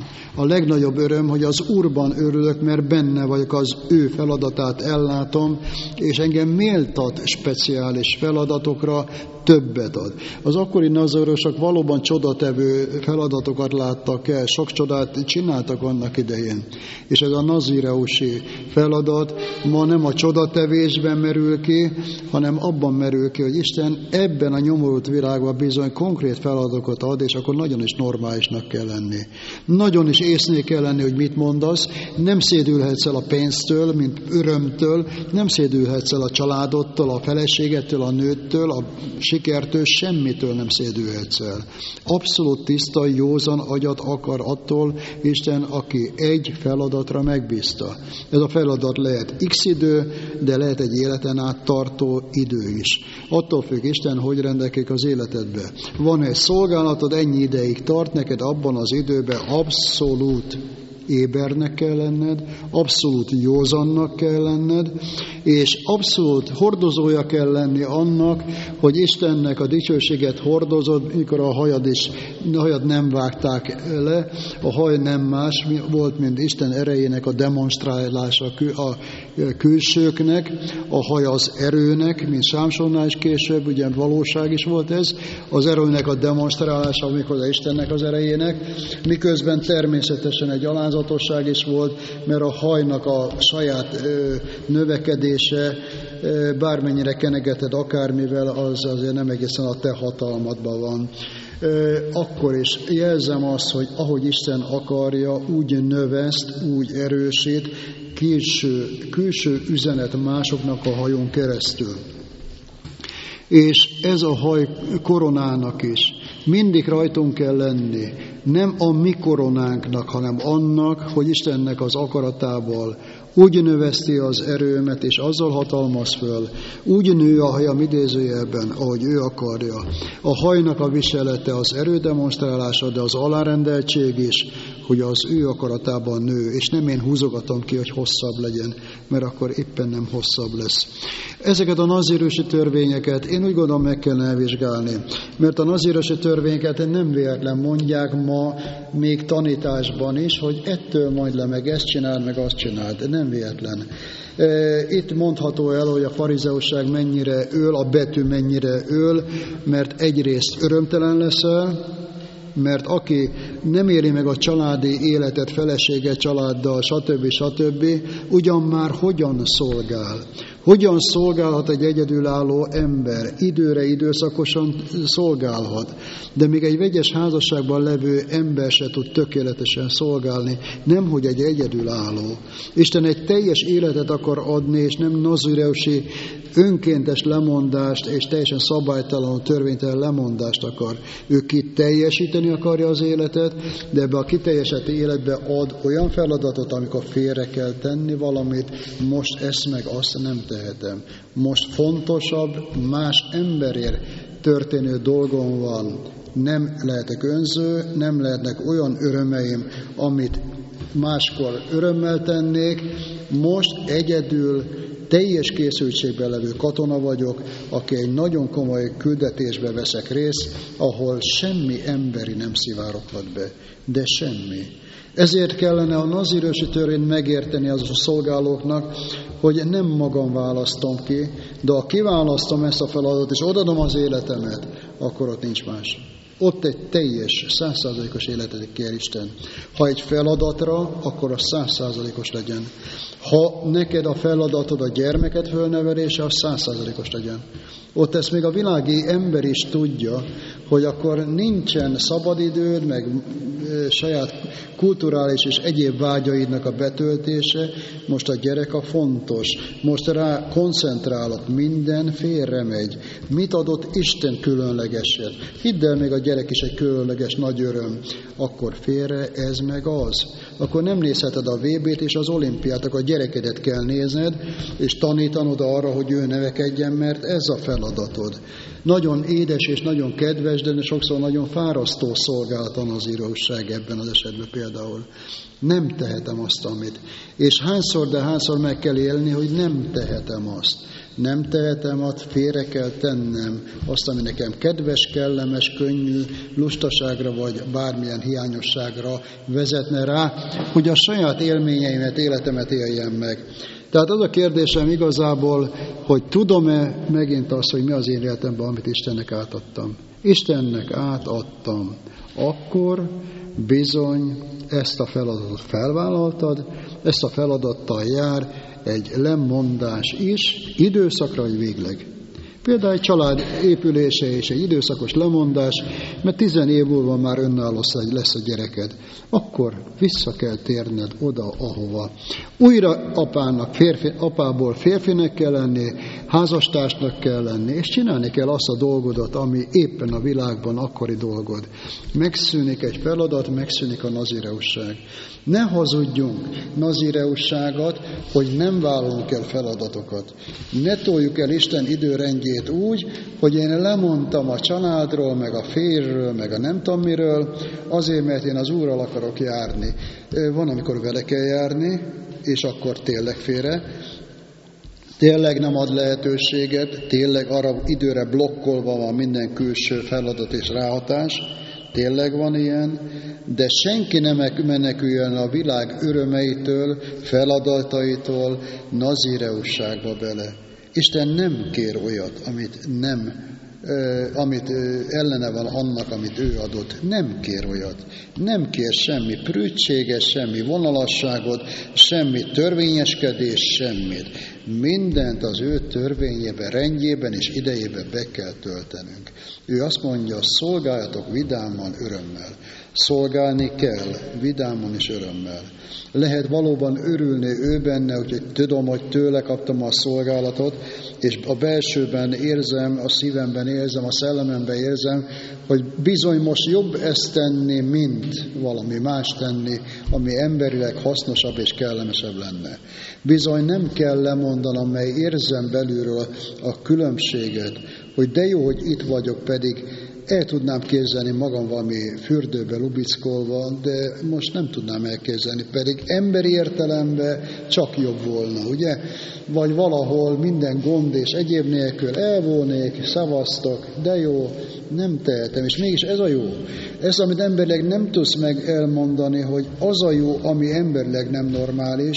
A legnagyobb öröm, hogy az Úrban örülök, mert benne vagyok, az ő feladatát ellátom, és engem méltat speciális feladatokra, többet ad. Az akkori nazírusok valóban csodatevő feladatokat láttak el, sok csodát csináltak annak idején. És ez a nazíreusi feladat ma nem a csodatevésben merül ki, hanem abban merül ki, hogy Isten ebben a nyomorult világban bizony konkrét feladatokat ad, és akkor nagyon is normálisnak kell lenni. Nagyon is észnél kell lenni, hogy mit mondasz, nem szédülhetsz el a pénztől, mint örömtől, nem szédülhetsz el a családodtól, a feleségettől, a nőttől, a sikertől, semmitől nem szédülhetsz el. Abszolút tiszta, józan agyat akar attól Isten, aki egy feladatra megbízta. Ez a feladat lehet x idő, de lehet egy életen át tartó idő is. Attól függ Isten, hogy rendelkezik az életedbe. Van egy szolgálatod, ennyi ideig tart, neked abban az időben abszolút ébernek kell lenned, abszolút józannak kell lenned, és abszolút hordozója kell lenni annak, hogy Istennek a dicsőséget hordozod, mikor a hajad nem vágták le, a haj nem más volt, mint Isten erejének a demonstrálása a külsőknek, a haj az erőnek, mint Sámsonnál is később, ugye valóság is volt ez, az erőnek a demonstrálása, amikor az Istennek az erejének, miközben természetesen egy alázatosság is volt, mert a hajnak a saját növekedése, bármennyire kenegeted akármivel, az azért nem egészen a te hatalmadban van. Akkor is jelzem azt, hogy ahogy Isten akarja, úgy növeszt, úgy erősít, külső üzenet másoknak a hajon keresztül. És ez a haj koronának is. Mindig rajtunk kell lenni. Nem a mi koronánknak, hanem annak, hogy Istennek az akaratával úgy növeszti az erőmet, és azzal hatalmaz föl. Úgy nő a hajam idézőjelben, ahogy ő akarja. A hajnak a viselete az erő demonstrálása, de az alárendeltség is, hogy az ő akaratában nő, és nem én húzogatom ki, hogy hosszabb legyen, mert akkor éppen nem hosszabb lesz. Ezeket a nazírusi törvényeket én úgy gondolom meg kell elvizsgálni, mert a nazírusi törvényeket nem véletlen mondják ma még tanításban is, hogy ettől majd le, meg ezt csináld, meg azt csináld. Nem véletlen. Itt mondható el, hogy a farizeusság mennyire öl, a betű mennyire öl, mert egyrészt örömtelen leszel, mert aki nem éli meg a családi életet, felesége, családdal, stb., ugyan már hogyan szolgál? Hogyan szolgálhat egy egyedülálló ember? Időre, időszakosan szolgálhat, de még egy vegyes házasságban levő ember se tud tökéletesen szolgálni, nemhogy egy egyedülálló. Isten egy teljes életet akar adni, és nem nazireusi önkéntes lemondást, és teljesen szabálytalanul, törvénytelen lemondást akar. Ő kiteljesíteni akarja az életet, de ebbe a kiteljesített életbe ad olyan feladatot, amikor félre kell tenni valamit, most ezt meg azt nem tehetem. Most fontosabb, más emberért történő dolgom van. Nem lehetek önző, nem lehetnek olyan örömeim, amit máskor örömmel tennék. Most egyedül teljes készültségben levő katona vagyok, aki egy nagyon komoly küldetésbe veszek részt, ahol semmi emberi nem szivároghat be, de semmi. Ezért kellene a nazírősi törvényt megérteni az a szolgálóknak, hogy nem magam választom ki, de ha kiválasztom ezt a feladatot, és odadom az életemet, akkor ott nincs más. Ott egy teljes, 100%-os életet kér Isten. Ha egy feladatra, akkor az 100%-os legyen. Ha neked a feladatod a gyermeket fölnevelése, az 100%-os legyen. Ott ezt még a világi ember is tudja, hogy akkor nincsen szabadidőd, meg saját kulturális és egyéb vágyaidnak a betöltése, most a gyerek a fontos, most rá koncentrálok, minden félre megy. Mit adott Isten különlegeset? Hidd el, még a gyerek is egy különleges nagy öröm. Akkor félre ez meg az. Akkor nem nézheted a VB-t és az olimpiát, akkor a gyerekedet kell nézned, és tanítanod arra, hogy ő nevekedjen, mert ez a feladatod. Nagyon édes és nagyon kedves, de sokszor nagyon fárasztó szolgálat a nazírusság ebben az esetben például. Nem tehetem azt, amit. És hányszor meg kell élni, hogy nem tehetem azt. Nem tehetem, félre kell tennem azt, ami nekem kedves, kellemes, könnyű, lustaságra vagy bármilyen hiányosságra vezetne rá, hogy a saját élményeimet, életemet éljem meg. Tehát az a kérdésem igazából, hogy tudom-e megint azt, hogy mi az én életemben, amit Istennek átadtam. Istennek átadtam. Akkor bizony ezt a feladatot felvállaltad, ezt a feladattal jár egy lemondás is, időszakra vagy végleg. Például egy család épülése és egy időszakos lemondás, mert 10 év múlva már önálló lesz a gyereked. Akkor vissza kell térned oda, ahova. Újra apából férfinek kell lenni, házastársnak kell lenni, és csinálni kell azt a dolgodat, ami éppen a világban akkori dolgod. Megszűnik egy feladat, megszűnik a nazireusság. Ne hazudjunk nazireusságot, hogy nem vállalunk el feladatokat. Ne toljuk el Isten időrendjét úgy, hogy én lemondtam a családról, meg a férjről, meg a nem tudom miről, azért, mert én az Úrral akarok járni. Van, amikor vele kell járni, és akkor tényleg félre. Tényleg nem ad lehetőséget, tényleg arra időre blokkolva van minden külső feladat és ráhatás. Tényleg van ilyen, de senki nem meneküljön a világ örömeitől, feladataitól, nazireusságba bele. Isten nem kér olyat, amit ellene van annak, amit ő adott. Nem kér olyat. Nem kér semmi prűdséget, semmi vonalasságot, semmi törvényeskedés, semmit. Mindent az ő törvényében, rendjében és idejében be kell töltenünk. Ő azt mondja, szolgáljatok vidáman, örömmel. Szolgálni kell, vidáman és örömmel. Lehet valóban örülni ő benne, hogy tudom, hogy tőle kaptam a szolgálatot, és a belsőben érzem, a szívemben érzem, a szellememben érzem, hogy bizony most jobb ezt tenni, mint valami más tenni, ami emberileg hasznosabb és kellemesebb lenne. Bizony nem kell lemondanom, mely érzem belülről a különbséget, hogy de jó, hogy itt vagyok, pedig el tudnám képzelni magam valami fürdőbe lubickolva, de most nem tudnám elképzelni, pedig emberi értelemben csak jobb volna, ugye? Vagy valahol minden gond és egyéb nélkül elvolnék, szavaztok, de jó, nem tehetem, és mégis ez a jó. Ez, amit emberileg nem tudsz meg elmondani, hogy az a jó, ami emberileg nem normális,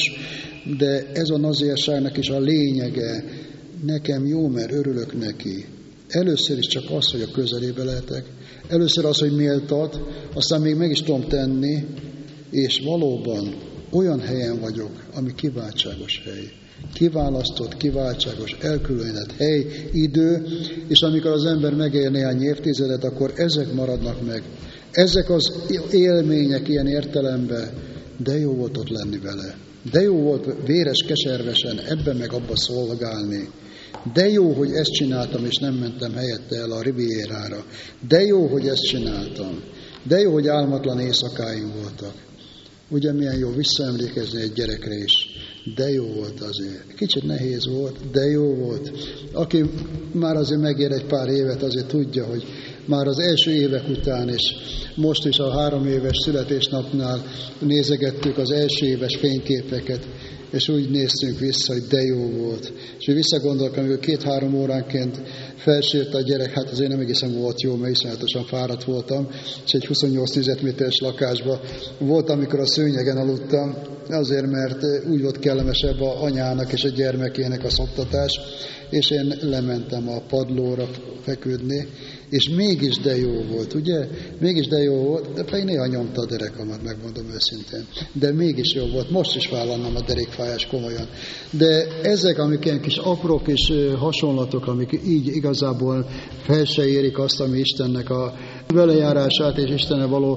de ez a nazírságnak is a lényege. Nekem jó, mert örülök neki. Először is csak az, hogy a közelébe lehetek. Először az, hogy méltat, aztán még meg is tudom tenni, és valóban olyan helyen vagyok, ami kiváltságos hely. Kiválasztott, kiváltságos, elkülönített hely, idő, és amikor az ember megél néhány évtizedet, akkor ezek maradnak meg. Ezek az élmények ilyen értelemben, de jó volt ott lenni vele. De jó volt véres, keservesen ebben meg abba szolgálni. De jó, hogy ezt csináltam, és nem mentem helyette el a Rivierára. De jó, hogy ezt csináltam. De jó, hogy álmatlan éjszakáim voltak. Ugye milyen jó visszaemlékezni egy gyerekre is. De jó volt azért. Kicsit nehéz volt, de jó volt. Aki már azért megér egy pár évet, azért tudja, hogy már az első évek után, és most is a 3 éves születésnapnál nézegettük az első éves fényképeket, és úgy néztünk vissza, hogy de jó volt. És úgy visszagondolok, amikor 2-3 óránként felsért a gyerek, hát azért nem egészen volt jó, mert iszonyatosan fáradt voltam, és egy 28 négyzetméteres lakásban volt, amikor a szőnyegen aludtam, azért, mert úgy volt kellemesebb az anyának és a gyermekének a szoptatás, és én lementem a padlóra feküdni, és mégis de jó volt, ugye? Mégis de jó volt, de pedig néha nyomta a derekamat, megmondom őszintén. De mégis jó volt, most is vállalnám a derékfájás komolyan. De ezek, amik ilyen kis apró kis hasonlatok, amik így igazából fel se érik azt, ami Istennek a velejárását és Istennel való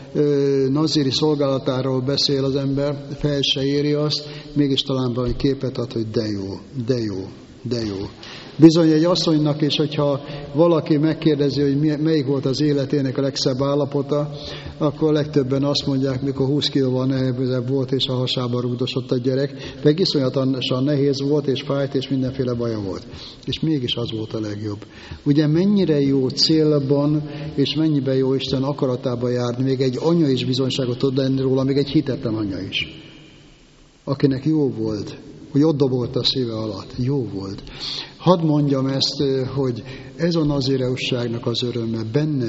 nazíri szolgálatáról beszél az ember, fel se éri azt, mégis talán valami képet ad, hogy de jó, de jó, de jó. Bizony egy asszonynak is, hogyha valaki megkérdezi, hogy melyik volt az életének a legszebb állapota, akkor legtöbben azt mondják, mikor 20 kilóval nehezebb volt, és a hasába rugdosott a gyerek, pedig iszonyatosan nehéz volt, és fájt, és mindenféle baja volt. És mégis az volt a legjobb. Ugye mennyire jó célban, és mennyiben jó Isten akaratában járni, még egy anya is bizonyságot tud lenni róla, még egy hitetlen anya is, akinek jó volt, hogy ott dobolt a szíve alatt. Jó volt. Hadd mondjam ezt, hogy ez a nazireusságnak az öröme, benne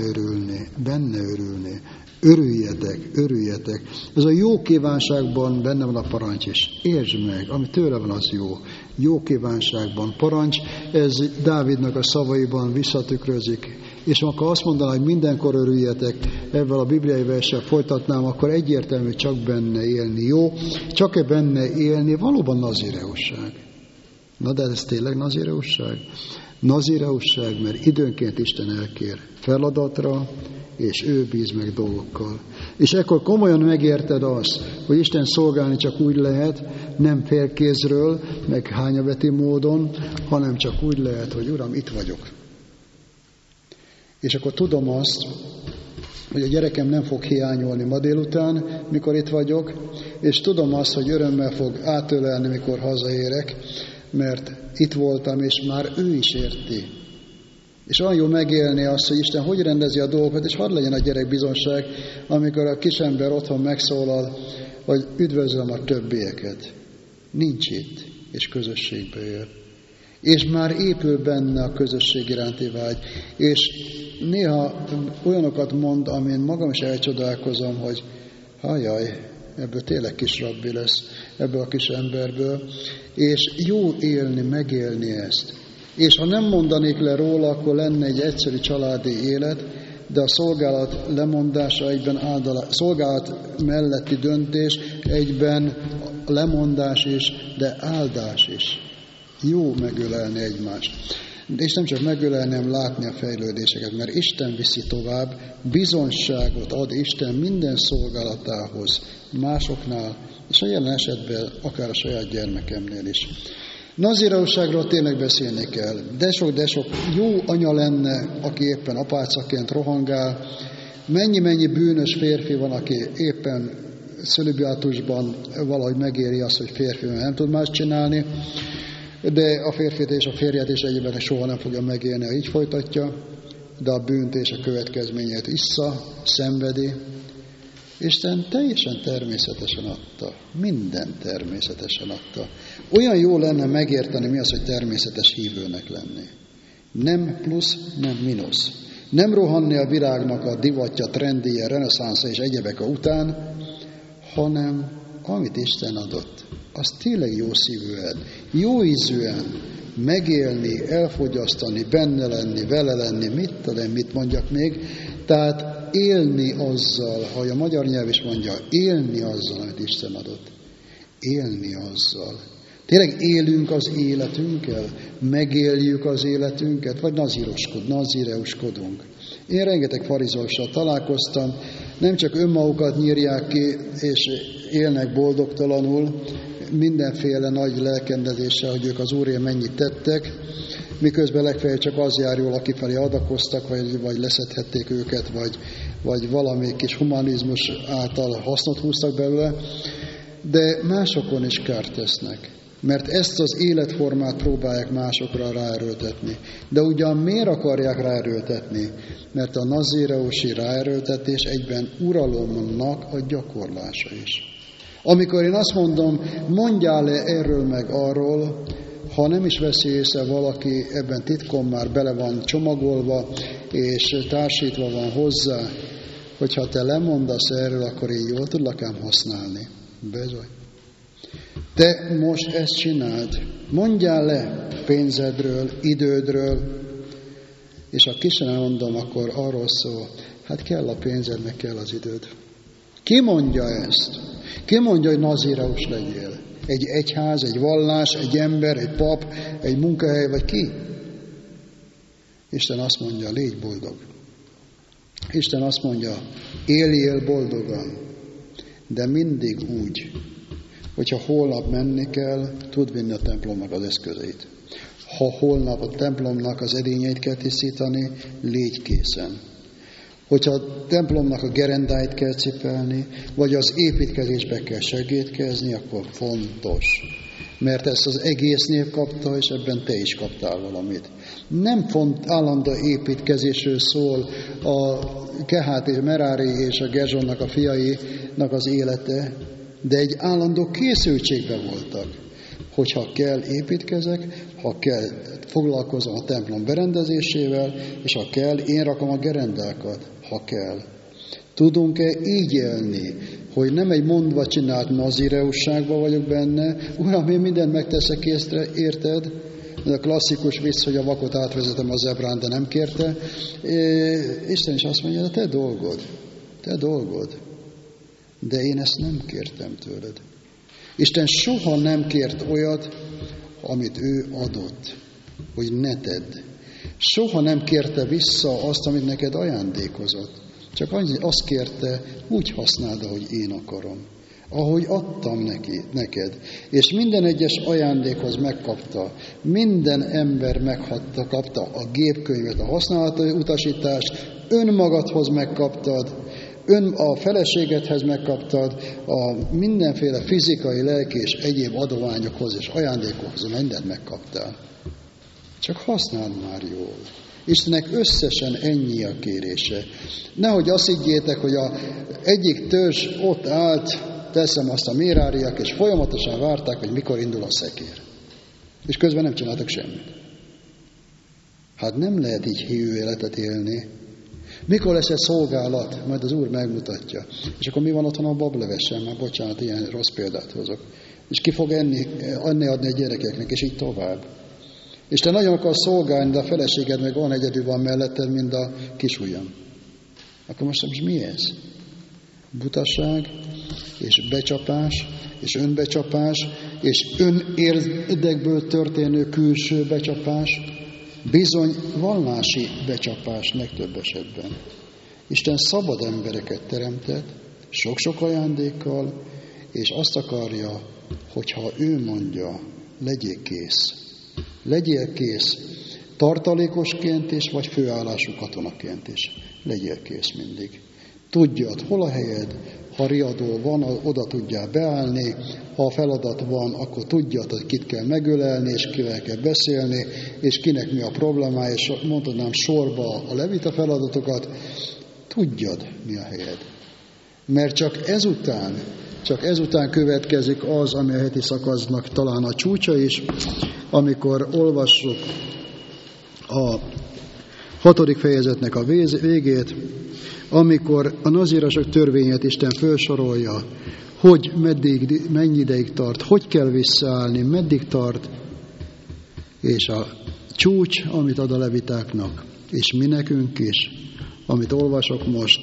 örülni. Örüljetek. Ez a jó kívánságban benne van a parancs is. Értsd meg, ami tőle van, az jó. Jó kívánságban parancs, ez Dávidnak a szavaiban visszatükrözik. És akkor azt mondaná, hogy mindenkor örüljetek, ebben a bibliai verssel folytatnám, akkor egyértelmű, csak benne élni jó. Csak benne élni valóban nazireusság. Na de ez tényleg nazireusság? Nazireusság, mert időnként Isten elkér feladatra, és ő bíz meg dolgokkal. És ekkor komolyan megérted azt, hogy Isten szolgálni csak úgy lehet, nem félkézről, meg hányaveti módon, hanem csak úgy lehet, hogy Uram, itt vagyok. És akkor tudom azt, hogy a gyerekem nem fog hiányolni ma délután, mikor itt vagyok, és tudom azt, hogy örömmel fog átölelni, mikor hazaérek, mert itt voltam, és már ő is érti. És olyan jó megélni azt, hogy Isten hogy rendezi a dolgokat, és hadd legyen a gyerek bizonság, amikor a kisember otthon megszólal, hogy üdvözlöm a többieket. Nincs itt, és közösségbe él. És már épül benne a közösség iránti vágy. És néha olyanokat mond, amin magam is elcsodálkozom, hogy hajjaj, ebből tényleg kis rabbi lesz, ebből a kis emberből. És jó élni, megélni ezt. És ha nem mondanék le róla, akkor lenne egy egyszerű családi élet, de a szolgálat lemondása egyben szolgálat melletti döntés egyben lemondás is, de áldás is. Jó megölelni egymást. És nem csak megölelni, hanem látni a fejlődéseket, mert Isten viszi tovább, bizonyságot ad Isten minden szolgálatához, másoknál, és a jelen esetben akár a saját gyermekemnél is. Nazireusságról tényleg beszélni kell, de sok jó anya lenne, aki éppen apácaként rohangál. Mennyi bűnös férfi van, aki éppen cölibiátusban valahogy megéri azt, hogy férfi nem tud más csinálni, de a férfit és a férjet és egyébben soha nem fogja megélni, ha így folytatja, de a bűnt és a következményét szenvedi. Isten teljesen természetesen adta. Minden természetesen adta. Olyan jó lenne megérteni, mi az, hogy természetes hívőnek lenni. Nem plusz, nem mínusz. Nem rohanni a virágnak a divatja, trendije, reneszánsza és egyebek után, hanem amit Isten adott, az tényleg jó szívűen, jó ízűen megélni, elfogyasztani, benne lenni, vele lenni, mit mondjak még, tehát élni azzal, ahogy a magyar nyelv is mondja, élni azzal, amit Isten adott. Élni azzal. Tényleg élünk az életünkkel? Megéljük az életünket? Vagy nazireuskodunk? Én rengeteg farizeussal találkoztam, nem csak önmagukat nyírják ki, és élnek boldogtalanul, mindenféle nagy lelkendezéssel, hogy ők az Úrért mennyit tettek, miközben legfeljebb csak az jár jól, akifelé adakoztak, vagy leszedhették őket, vagy valami kis humanizmus által hasznot húztak belőle, de másokon is kárt tesznek, mert ezt az életformát próbálják másokra ráerőltetni. De ugyan miért akarják ráerőltetni? Mert a nazireusi ráerőltetés egyben uralomnak a gyakorlása is. Amikor én azt mondom, mondjál le erről meg arról, ha nem is veszi észre valaki, ebben titkon már bele van csomagolva, és társítva van hozzá, hogyha te lemondasz erről, akkor én jól tudlak ám használni. Bezony. Te most ezt csináld. Mondjál le pénzedről, idődről, és ha ki sem mondom, akkor arról szól, hát kell a pénzed, meg kell az időd. Ki mondja ezt? Ki mondja, hogy nazireus legyél? Egy egyház, egy vallás, egy ember, egy pap, egy munkahely, vagy ki? Isten azt mondja, légy boldog. Isten azt mondja, éljél boldogan, de mindig úgy, hogyha holnap menni kell, tud vinni a templomnak az eszközeit. Ha holnap a templomnak az edényeit kell tisztítani, légy készen. Hogyha a templomnak a gerendáit kell cipelni, vagy az építkezésbe kell segítkezni, akkor fontos. Mert ezt az egész név kapta, és ebben te is kaptál valamit. Nem állandó építkezésről szól a Kehát és Merári és a Gerzsonnak a fiainak az élete, de egy állandó készültségben voltak. Hogyha kell, építkezek, ha kell, foglalkozom a templom berendezésével, és ha kell, én rakom a gerendákat, ha kell. Tudunk-e így élni, hogy nem egy mondva csinált nazireusságban vagyok benne, Uram, én mindent megteszek észre, érted? Ez a klasszikus vicc, hogy a vakot átvezetem a zebrán, de nem kérte. Isten is azt mondja, te dolgod. De én ezt nem kértem tőled. Isten soha nem kért olyat, amit ő adott, hogy ne tedd. Soha nem kérte vissza azt, amit neked ajándékozott. Csak azt kérte, úgy használd, ahogy én akarom. Ahogy adtam neked. És minden egyes ajándékhoz megkapta. Minden ember kapta a gépkönyvet, a használati utasítást, önmagadhoz megkaptad, a feleségedhez megkaptad, a mindenféle fizikai, lelki és egyéb adományokhoz és ajándékokhoz mindent megkaptál. Csak használd már jól. Istennek összesen ennyi a kérése. Nehogy azt higgyétek, hogy egyik törzs ott állt, teszem azt a méráriak, és folyamatosan várták, hogy mikor indul a szekér. És közben nem csináltak semmit. Hát nem lehet így hívő életet élni. Mikor lesz egy szolgálat? Majd az Úr megmutatja. És akkor mi van otthon a bablevessel? Már bocsánat, ilyen rossz példát hozok. És ki fog enni adni a gyerekeknek, és így tovább. És te nagyon akarsz szolgálni, de a feleséged meg olyan egyedül van melletted, mint a kisujjam. Akkor most mi ez? Butaság, és becsapás, és önbecsapás, és önérdekből történő külső becsapás. Bizony vallási becsapás legtöbb esetben. Isten szabad embereket teremtett, sok-sok ajándékkal, és azt akarja, hogyha ő mondja, legyél kész. Legyél kész, tartalékosként is, vagy főállású katonaként is. Legyél kész mindig. Tudjad, hol a helyed, ha riadó van, oda tudjál beállni, ha feladat van, akkor tudjad, hogy kit kell megölelni, és kivel kell beszélni, és kinek mi a problémája, és mondhatnám sorba a levita feladatokat, tudjad, mi a helyed. Mert csak ezután következik az, ami a heti szakasznak talán a csúcsa is, amikor olvassuk a 6. fejezetnek a végét, amikor a nazírasok törvényét Isten felsorolja, hogy mennyi ideig tart, hogy kell visszaállni, meddig tart, és a csúcs, amit ad a levitáknak, és mi nekünk is, amit olvasok most,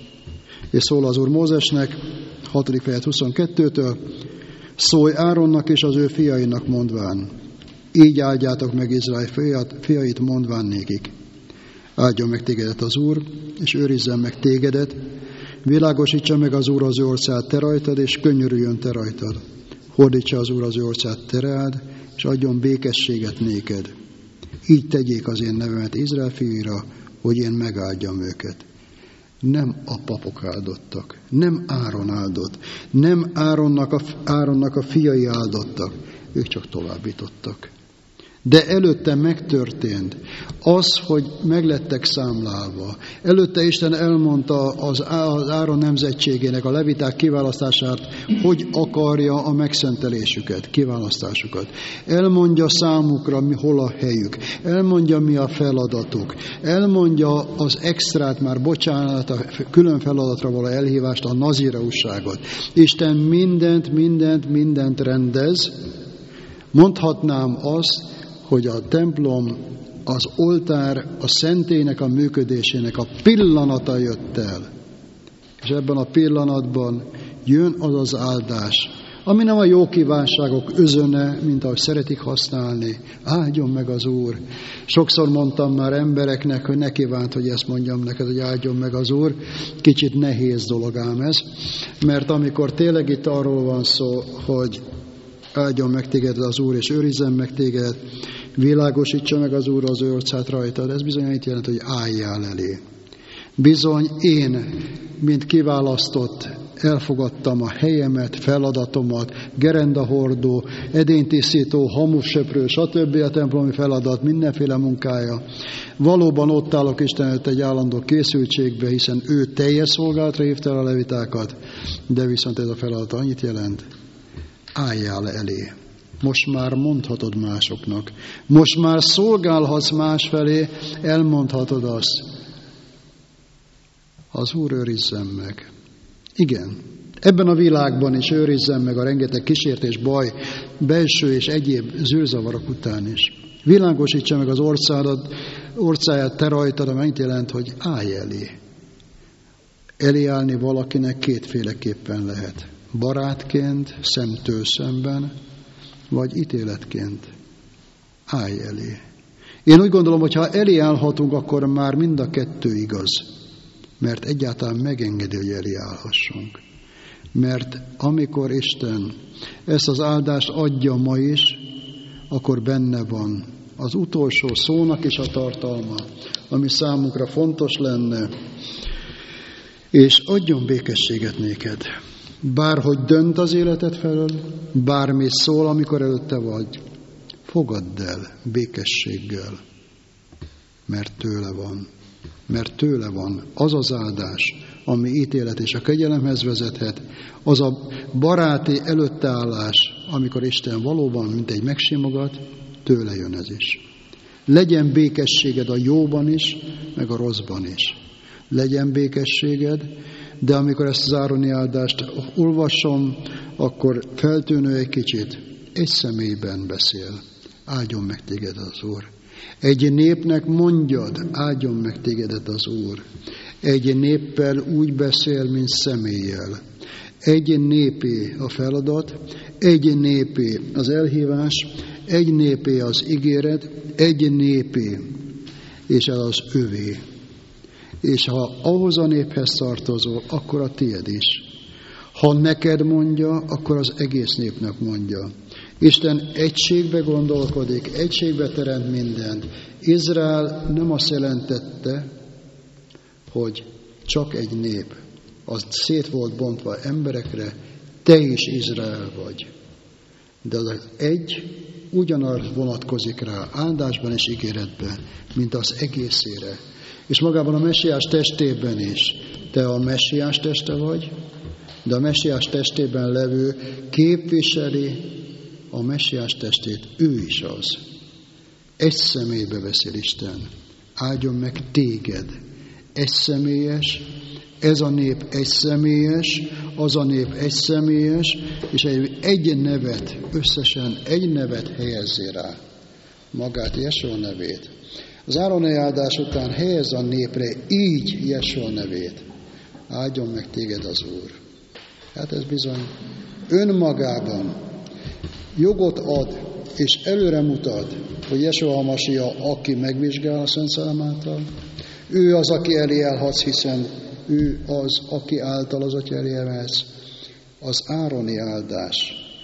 és szól az Úr Mózesnek, 6. fejezet 22-től, szólj Áronnak és az ő fiainak mondván, így áldjátok meg Izrael fiait mondván nékik. Áldjon meg tégedet az Úr, és őrizzen meg tégedet, világosítsa meg az Úr az ő orcát te rajtad, és könyörüljön te rajtad. Hordítsa az Úr az ő orcát te reád, és adjon békességet néked. Így tegyék az én nevemet Izrael fiúira, hogy én megáldjam őket. Nem a papok áldottak, nem Áron áldott, nem Áronnak a fiai áldottak, ők csak továbbítottak. De előtte megtörtént az, hogy meglettek számlálva. Előtte Isten elmondta az Áron nemzetségének a leviták kiválasztását, hogy akarja a megszentelésüket, kiválasztásukat. Elmondja számukra, hol a helyük. Elmondja, mi a feladatuk. Elmondja az extrát, már bocsánat, a külön feladatra való elhívást, a nazíreusságot. Isten mindent rendez. Mondhatnám azt, hogy a templom, az oltár, a szentélynek a működésének a pillanata jött el. És ebben a pillanatban jön az az áldás, ami nem a jó kívánságok özöne, mint ahogy szeretik használni. Áldjon meg az Úr. Sokszor mondtam már embereknek, hogy ne kívánt, hogy ezt mondjam neked, hogy áldjon meg az Úr. Kicsit nehéz dolog ám ez, mert amikor tényleg itt arról van szó, hogy áldjon meg téged az Úr, és őrizzen meg téged, világosítsa meg az Úr az ő orcát rajtad. Ez bizony annyit jelent, hogy álljál elé. Bizony én, mint kiválasztott, elfogadtam a helyemet, feladatomat, gerendahordó, edénytisztító, hamussöprő, stb. A templomi feladat, mindenféle munkája. Valóban ott állok Isten előtt egy állandó készültségbe, hiszen ő teljes szolgálatra hívta el a levitákat, de viszont ez a feladat annyit jelent, álljál elé. Most már mondhatod másoknak. Most már szolgálhatsz másfelé, elmondhatod azt. Az Úr őrizzen meg. Igen, ebben a világban is őrizzen meg a rengeteg kísértés, baj, belső és egyéb zűrzavarok után is. Világosítsa meg az orcáját te rajtad, amelyet jelent, hogy állj elé. Elé állni valakinek kétféleképpen lehet. Barátként, szemtől szemben, vagy ítéletként. Állj elé. Én úgy gondolom, hogy ha elé állhatunk, akkor már mind a kettő igaz. Mert egyáltalán megengedi, hogy elé állhassunk. Mert amikor Isten ezt az áldást adja ma is, akkor benne van az utolsó szónak is a tartalma, ami számunkra fontos lenne, és adjon békességet néked. Bárhogy dönt az életed felől, bármi szól, amikor előtte vagy, fogadd el békességgel, mert tőle van az az áldás, ami ítélet és a kegyelemhez vezethet, az a baráti előtteállás, amikor Isten valóban mintegy megsimogat, tőle jön ez is. Legyen békességed a jóban is, meg a rosszban is. Legyen békességed, de amikor ezt az ároni áldást olvasom, akkor feltűnő egy kicsit, egy személyben beszél. Áldjon meg téged az Úr. Egy népnek mondjad, áldjon meg tégedet az Úr. Egy néppel úgy beszél, mint személlyel. Egy népé a feladat, egy népé az elhívás, egy népé az ígéret, egy népé, és ez az övé. És ha ahhoz a néphez tartozol, akkor a tied is. Ha neked mondja, akkor az egész népnek mondja. Isten egységbe gondolkodik, egységbe teremt mindent. Izrael nem azt jelentette, hogy csak egy nép. Az szét volt bontva emberekre, te is Izrael vagy. De az egy ugyanarra vonatkozik rá, áldásban és ígéretben, mint az egészére. És magában a messiás testében is. Te a messiás teste vagy, de a messiás testében levő képviseli a messiás testét, ő is az. Egy személybe beszél Isten. Áldjon meg téged. Egyszemélyes, ez a nép egyszemélyes, az a nép egyszemélyes, és egy nevet, összesen egy nevet helyezzi rá. Magát, Jesua nevét. Az Ároni áldás után helyez a népre így Jesua nevét. Áldjon meg téged az Úr. Hát ez bizony önmagában jogot ad, és előre mutat, hogy Jesua a Masia, aki megvizsgál a Szent Szellem által. Ő az, aki elé elhatsz, hiszen ő az, aki által az Atya elé emelsz. Az Ároni áldás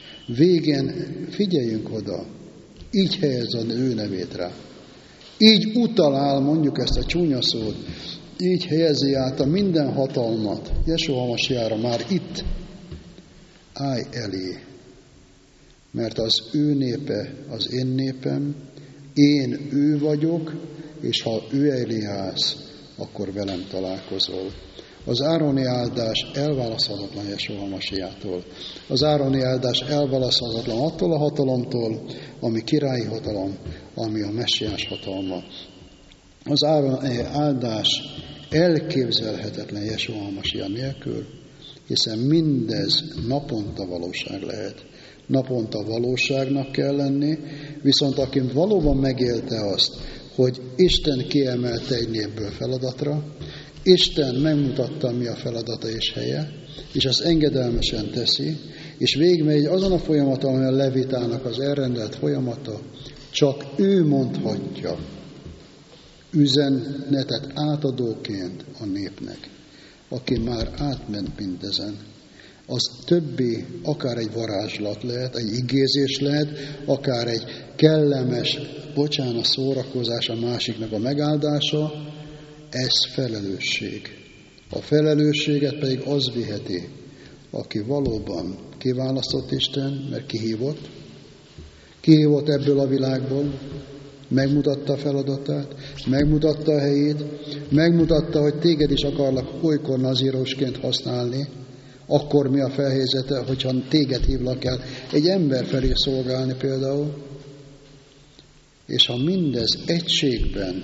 végén figyeljünk oda, így helyez az ő nevét rá. Így utalál, mondjuk ezt a csúnya szót, így helyezi át a minden hatalmat Jesua Masiára már itt. Állj elé, mert az ő népe az én népem, én ő vagyok, és ha ő elé állsz, akkor velem találkozol. Az Ároni áldás elválaszthatatlan Jesua Masiától. Az Ároni áldás elválaszthatatlan attól a hatalomtól, ami királyi hatalom, ami a messiás hatalma. Az Ároni áldás elképzelhetetlen Jesua Masia nélkül, hiszen mindez naponta valóság lehet. Naponta valóságnak kell lenni, viszont aki valóban megélte azt, hogy Isten kiemelte egy népből feladatra, Isten megmutatta, mi a feladata és helye, és azt engedelmesen teszi, és végigmegy azon a folyamaton, ami a levitának az elrendelt folyamata, csak ő mondhatja üzenetet átadóként a népnek, aki már átment mindezen. Az többi akár egy varázslat lehet, egy igézés lehet, akár egy kellemes, szórakozás a másiknak a megáldása, ez felelősség. A felelősséget pedig az viheti, aki valóban kiválasztott Isten, mert kihívott ebből a világból, megmutatta a feladatát, megmutatta a helyét, megmutatta, hogy téged is akarlak olykor nazírósként használni, akkor mi a felhelyzete, hogyha téged hívlak el egy ember felé szolgálni például, és ha mindez egységben,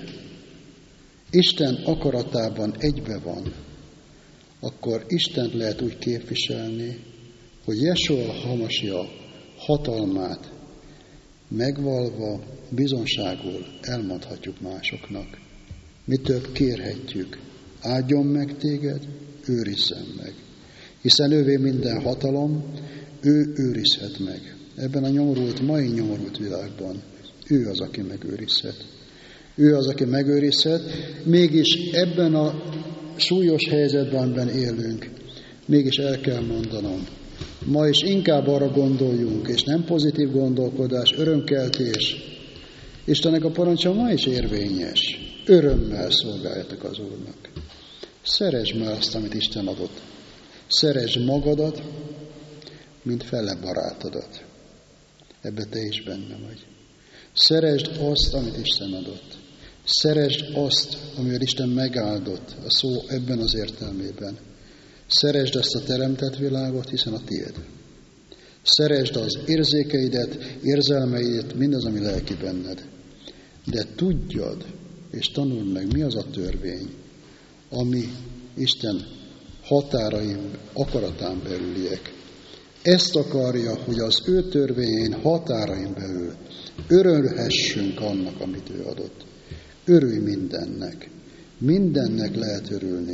Isten akaratában egybe van, akkor Istent lehet úgy képviselni, hogy Jesua Hamasia hatalmát megvalva, bizonságul elmondhatjuk másoknak. Mi több kérhetjük, áldjon meg téged, őrizzen meg. Hiszen ővé minden hatalom, ő őrizhet meg. Ebben a mai nyomorult világban ő az, aki megőrizhet. Ő az, aki megőrizhet, mégis ebben a súlyos helyzetben, amiben élünk, mégis el kell mondanom. Ma is inkább arra gondoljunk, és nem pozitív gondolkodás, örömkeltés. Istennek a parancsa ma is érvényes. Örömmel szolgáljatok az Úrnak. Szeresd már azt, amit Isten adott. Szeresd magadat, mint fele barátodat. Ebbe te is benne vagy. Szeresd azt, amit Isten adott. Szeresd azt, amivel Isten megáldott, a szó ebben az értelmében. Szeresd ezt a teremtett világot, hiszen a tiéd. Szeresd az érzékeidet, érzelmeidet, mindaz, ami lelki benned. De tudjad, és tanuld meg, mi az a törvény, ami Isten határaim, akaratán belüliek. Ezt akarja, hogy az ő törvényein határain belül örülhessünk annak, amit ő adott. Örülj mindennek. Mindennek lehet örülni.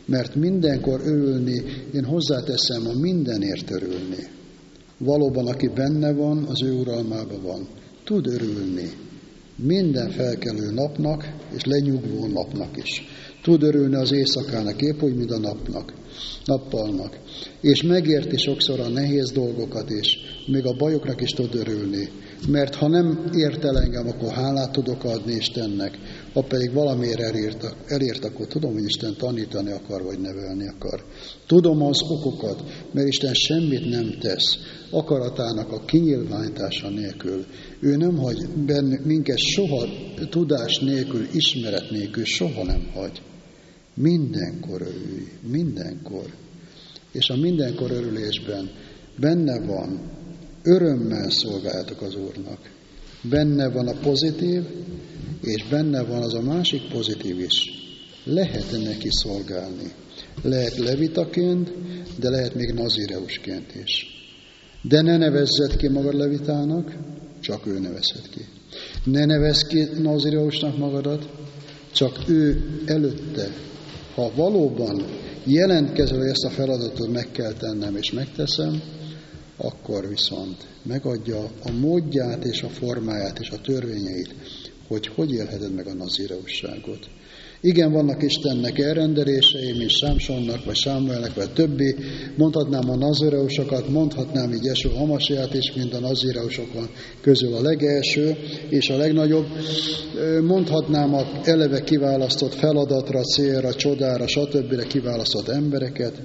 Mert mindenkor örülni, én hozzáteszem, a mindenért örülni. Valóban, aki benne van, az ő uralmában van. Tud örülni minden felkelő napnak, és lenyugvó napnak is. Tud örülni az éjszakának, épp úgy, mint a nappalnak. És megérti sokszor a nehéz dolgokat is, még a bajoknak is tud örülni. Mert ha nem ért el engem, akkor hálát tudok adni Istennek. Ha pedig valamiért elért, akkor tudom, hogy Isten tanítani akar, vagy nevelni akar. Tudom az okokat, mert Isten semmit nem tesz akaratának a kinyilvánítása nélkül. Ő nem hagy minket soha tudás nélkül, ismeret nélkül, soha nem hagy. Mindenkor örülj, mindenkor. És a mindenkor örülésben benne van, örömmel szolgáljatok az Úrnak. Benne van a pozitív, és benne van az a másik pozitív is. Lehet neki szolgálni. Lehet levitaként, de lehet még nazireusként is. De ne nevezzed ki magad levitának, csak ő nevezhet ki. Ne nevezz ki nazireusnak magadat, csak ő előtte. Ha valóban jelentkezel, hogy ezt a feladatot meg kell tennem, és megteszem, akkor viszont megadja a módját és a formáját és a törvényeit, hogy élheted meg a nazireusságot. Igen, vannak Istennek elrendelései, mint Sámsonnak, vagy Sámuelnek, vagy többi. Mondhatnám a nazireusokat, mondhatnám így Jesú Hamasiát is, mint a nazireusok közül a legelső, és a legnagyobb. Mondhatnám a eleve kiválasztott feladatra, célra, csodára, stb. Kiválasztott embereket,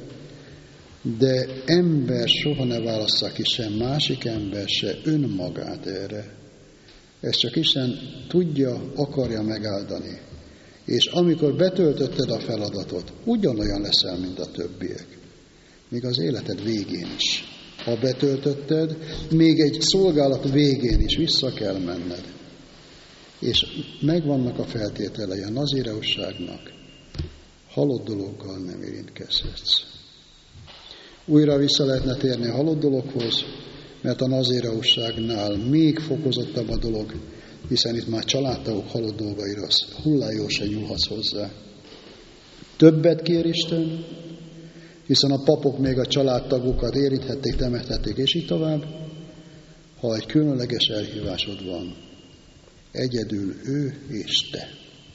de ember soha ne válassza ki, sem másik ember, se önmagát erre. Ezt csak Isten tudja, akarja megáldani. És amikor betöltötted a feladatot, ugyanolyan leszel, mint a többiek. Még az életed végén is. Ha betöltötted, még egy szolgálat végén is vissza kell menned. És megvannak a feltételei a nazireusságnak. Halott dologgal nem érintkezhetsz. Újra vissza lehetne térni a halott dologhoz, mert a nazireusságnál még fokozottabb a dolog, hiszen itt már családtagok halott dolgaira hullájó se nyúlhatsz hozzá. Többet kér Isten, hiszen a papok még a családtagokat érinthették, temethették, és így tovább. Ha egy különleges elhívásod van, egyedül ő és te,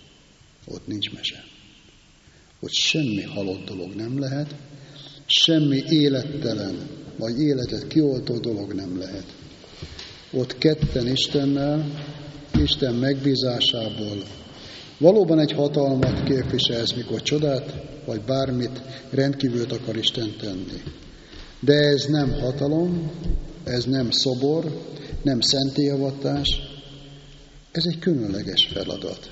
ott nincs mese. Ott semmi halott dolog nem lehet, semmi élettelen, vagy életet kioltó dolog nem lehet. Ott ketten Istennel, Isten megbízásából valóban egy hatalmat képviselsz, mikor csodát, vagy bármit rendkívült akar Isten tenni. De ez nem hatalom, ez nem szobor, nem szentélyavatás, ez egy különleges feladat.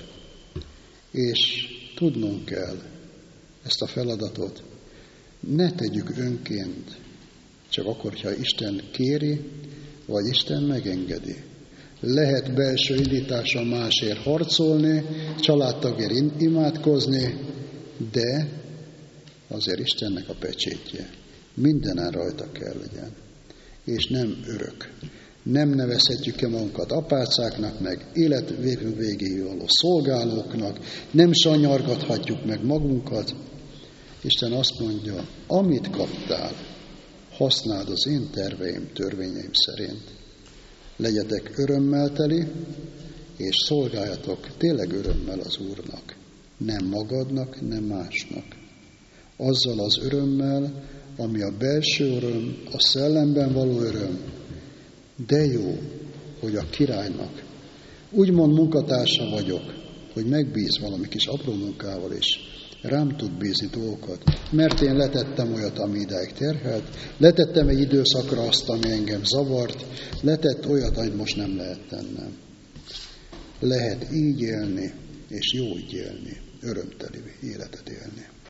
És tudnunk kell ezt a feladatot. Ne tegyük önként, csak akkor, ha Isten kéri, vagy Isten megengedi. Lehet belső indítással másért harcolni, családtagért imádkozni, de azért Istennek a pecsétje mindenen rajta kell legyen. És nem örök. Nem nevezhetjük ki magunkat apácáknak, meg életvégünk végéig való szolgálóknak, nem sanyargathatjuk meg magunkat. Isten azt mondja, amit kaptál, használd az én terveim, törvényeim szerint. Legyetek örömmel teli, és szolgáljatok tényleg örömmel az Úrnak. Nem magadnak, nem másnak. Azzal az örömmel, ami a belső öröm, a szellemben való öröm, de jó, hogy a királynak úgymond munkatársa vagyok, hogy megbíz valami kis apró munkával is, rám tud bízni dolgokat, mert én letettem olyat, ami idáig terhelt, letettem egy időszakra azt, ami engem zavart, letett olyat, amit most nem lehet tennem. Lehet így élni, és jó így élni, örömteli életet élni.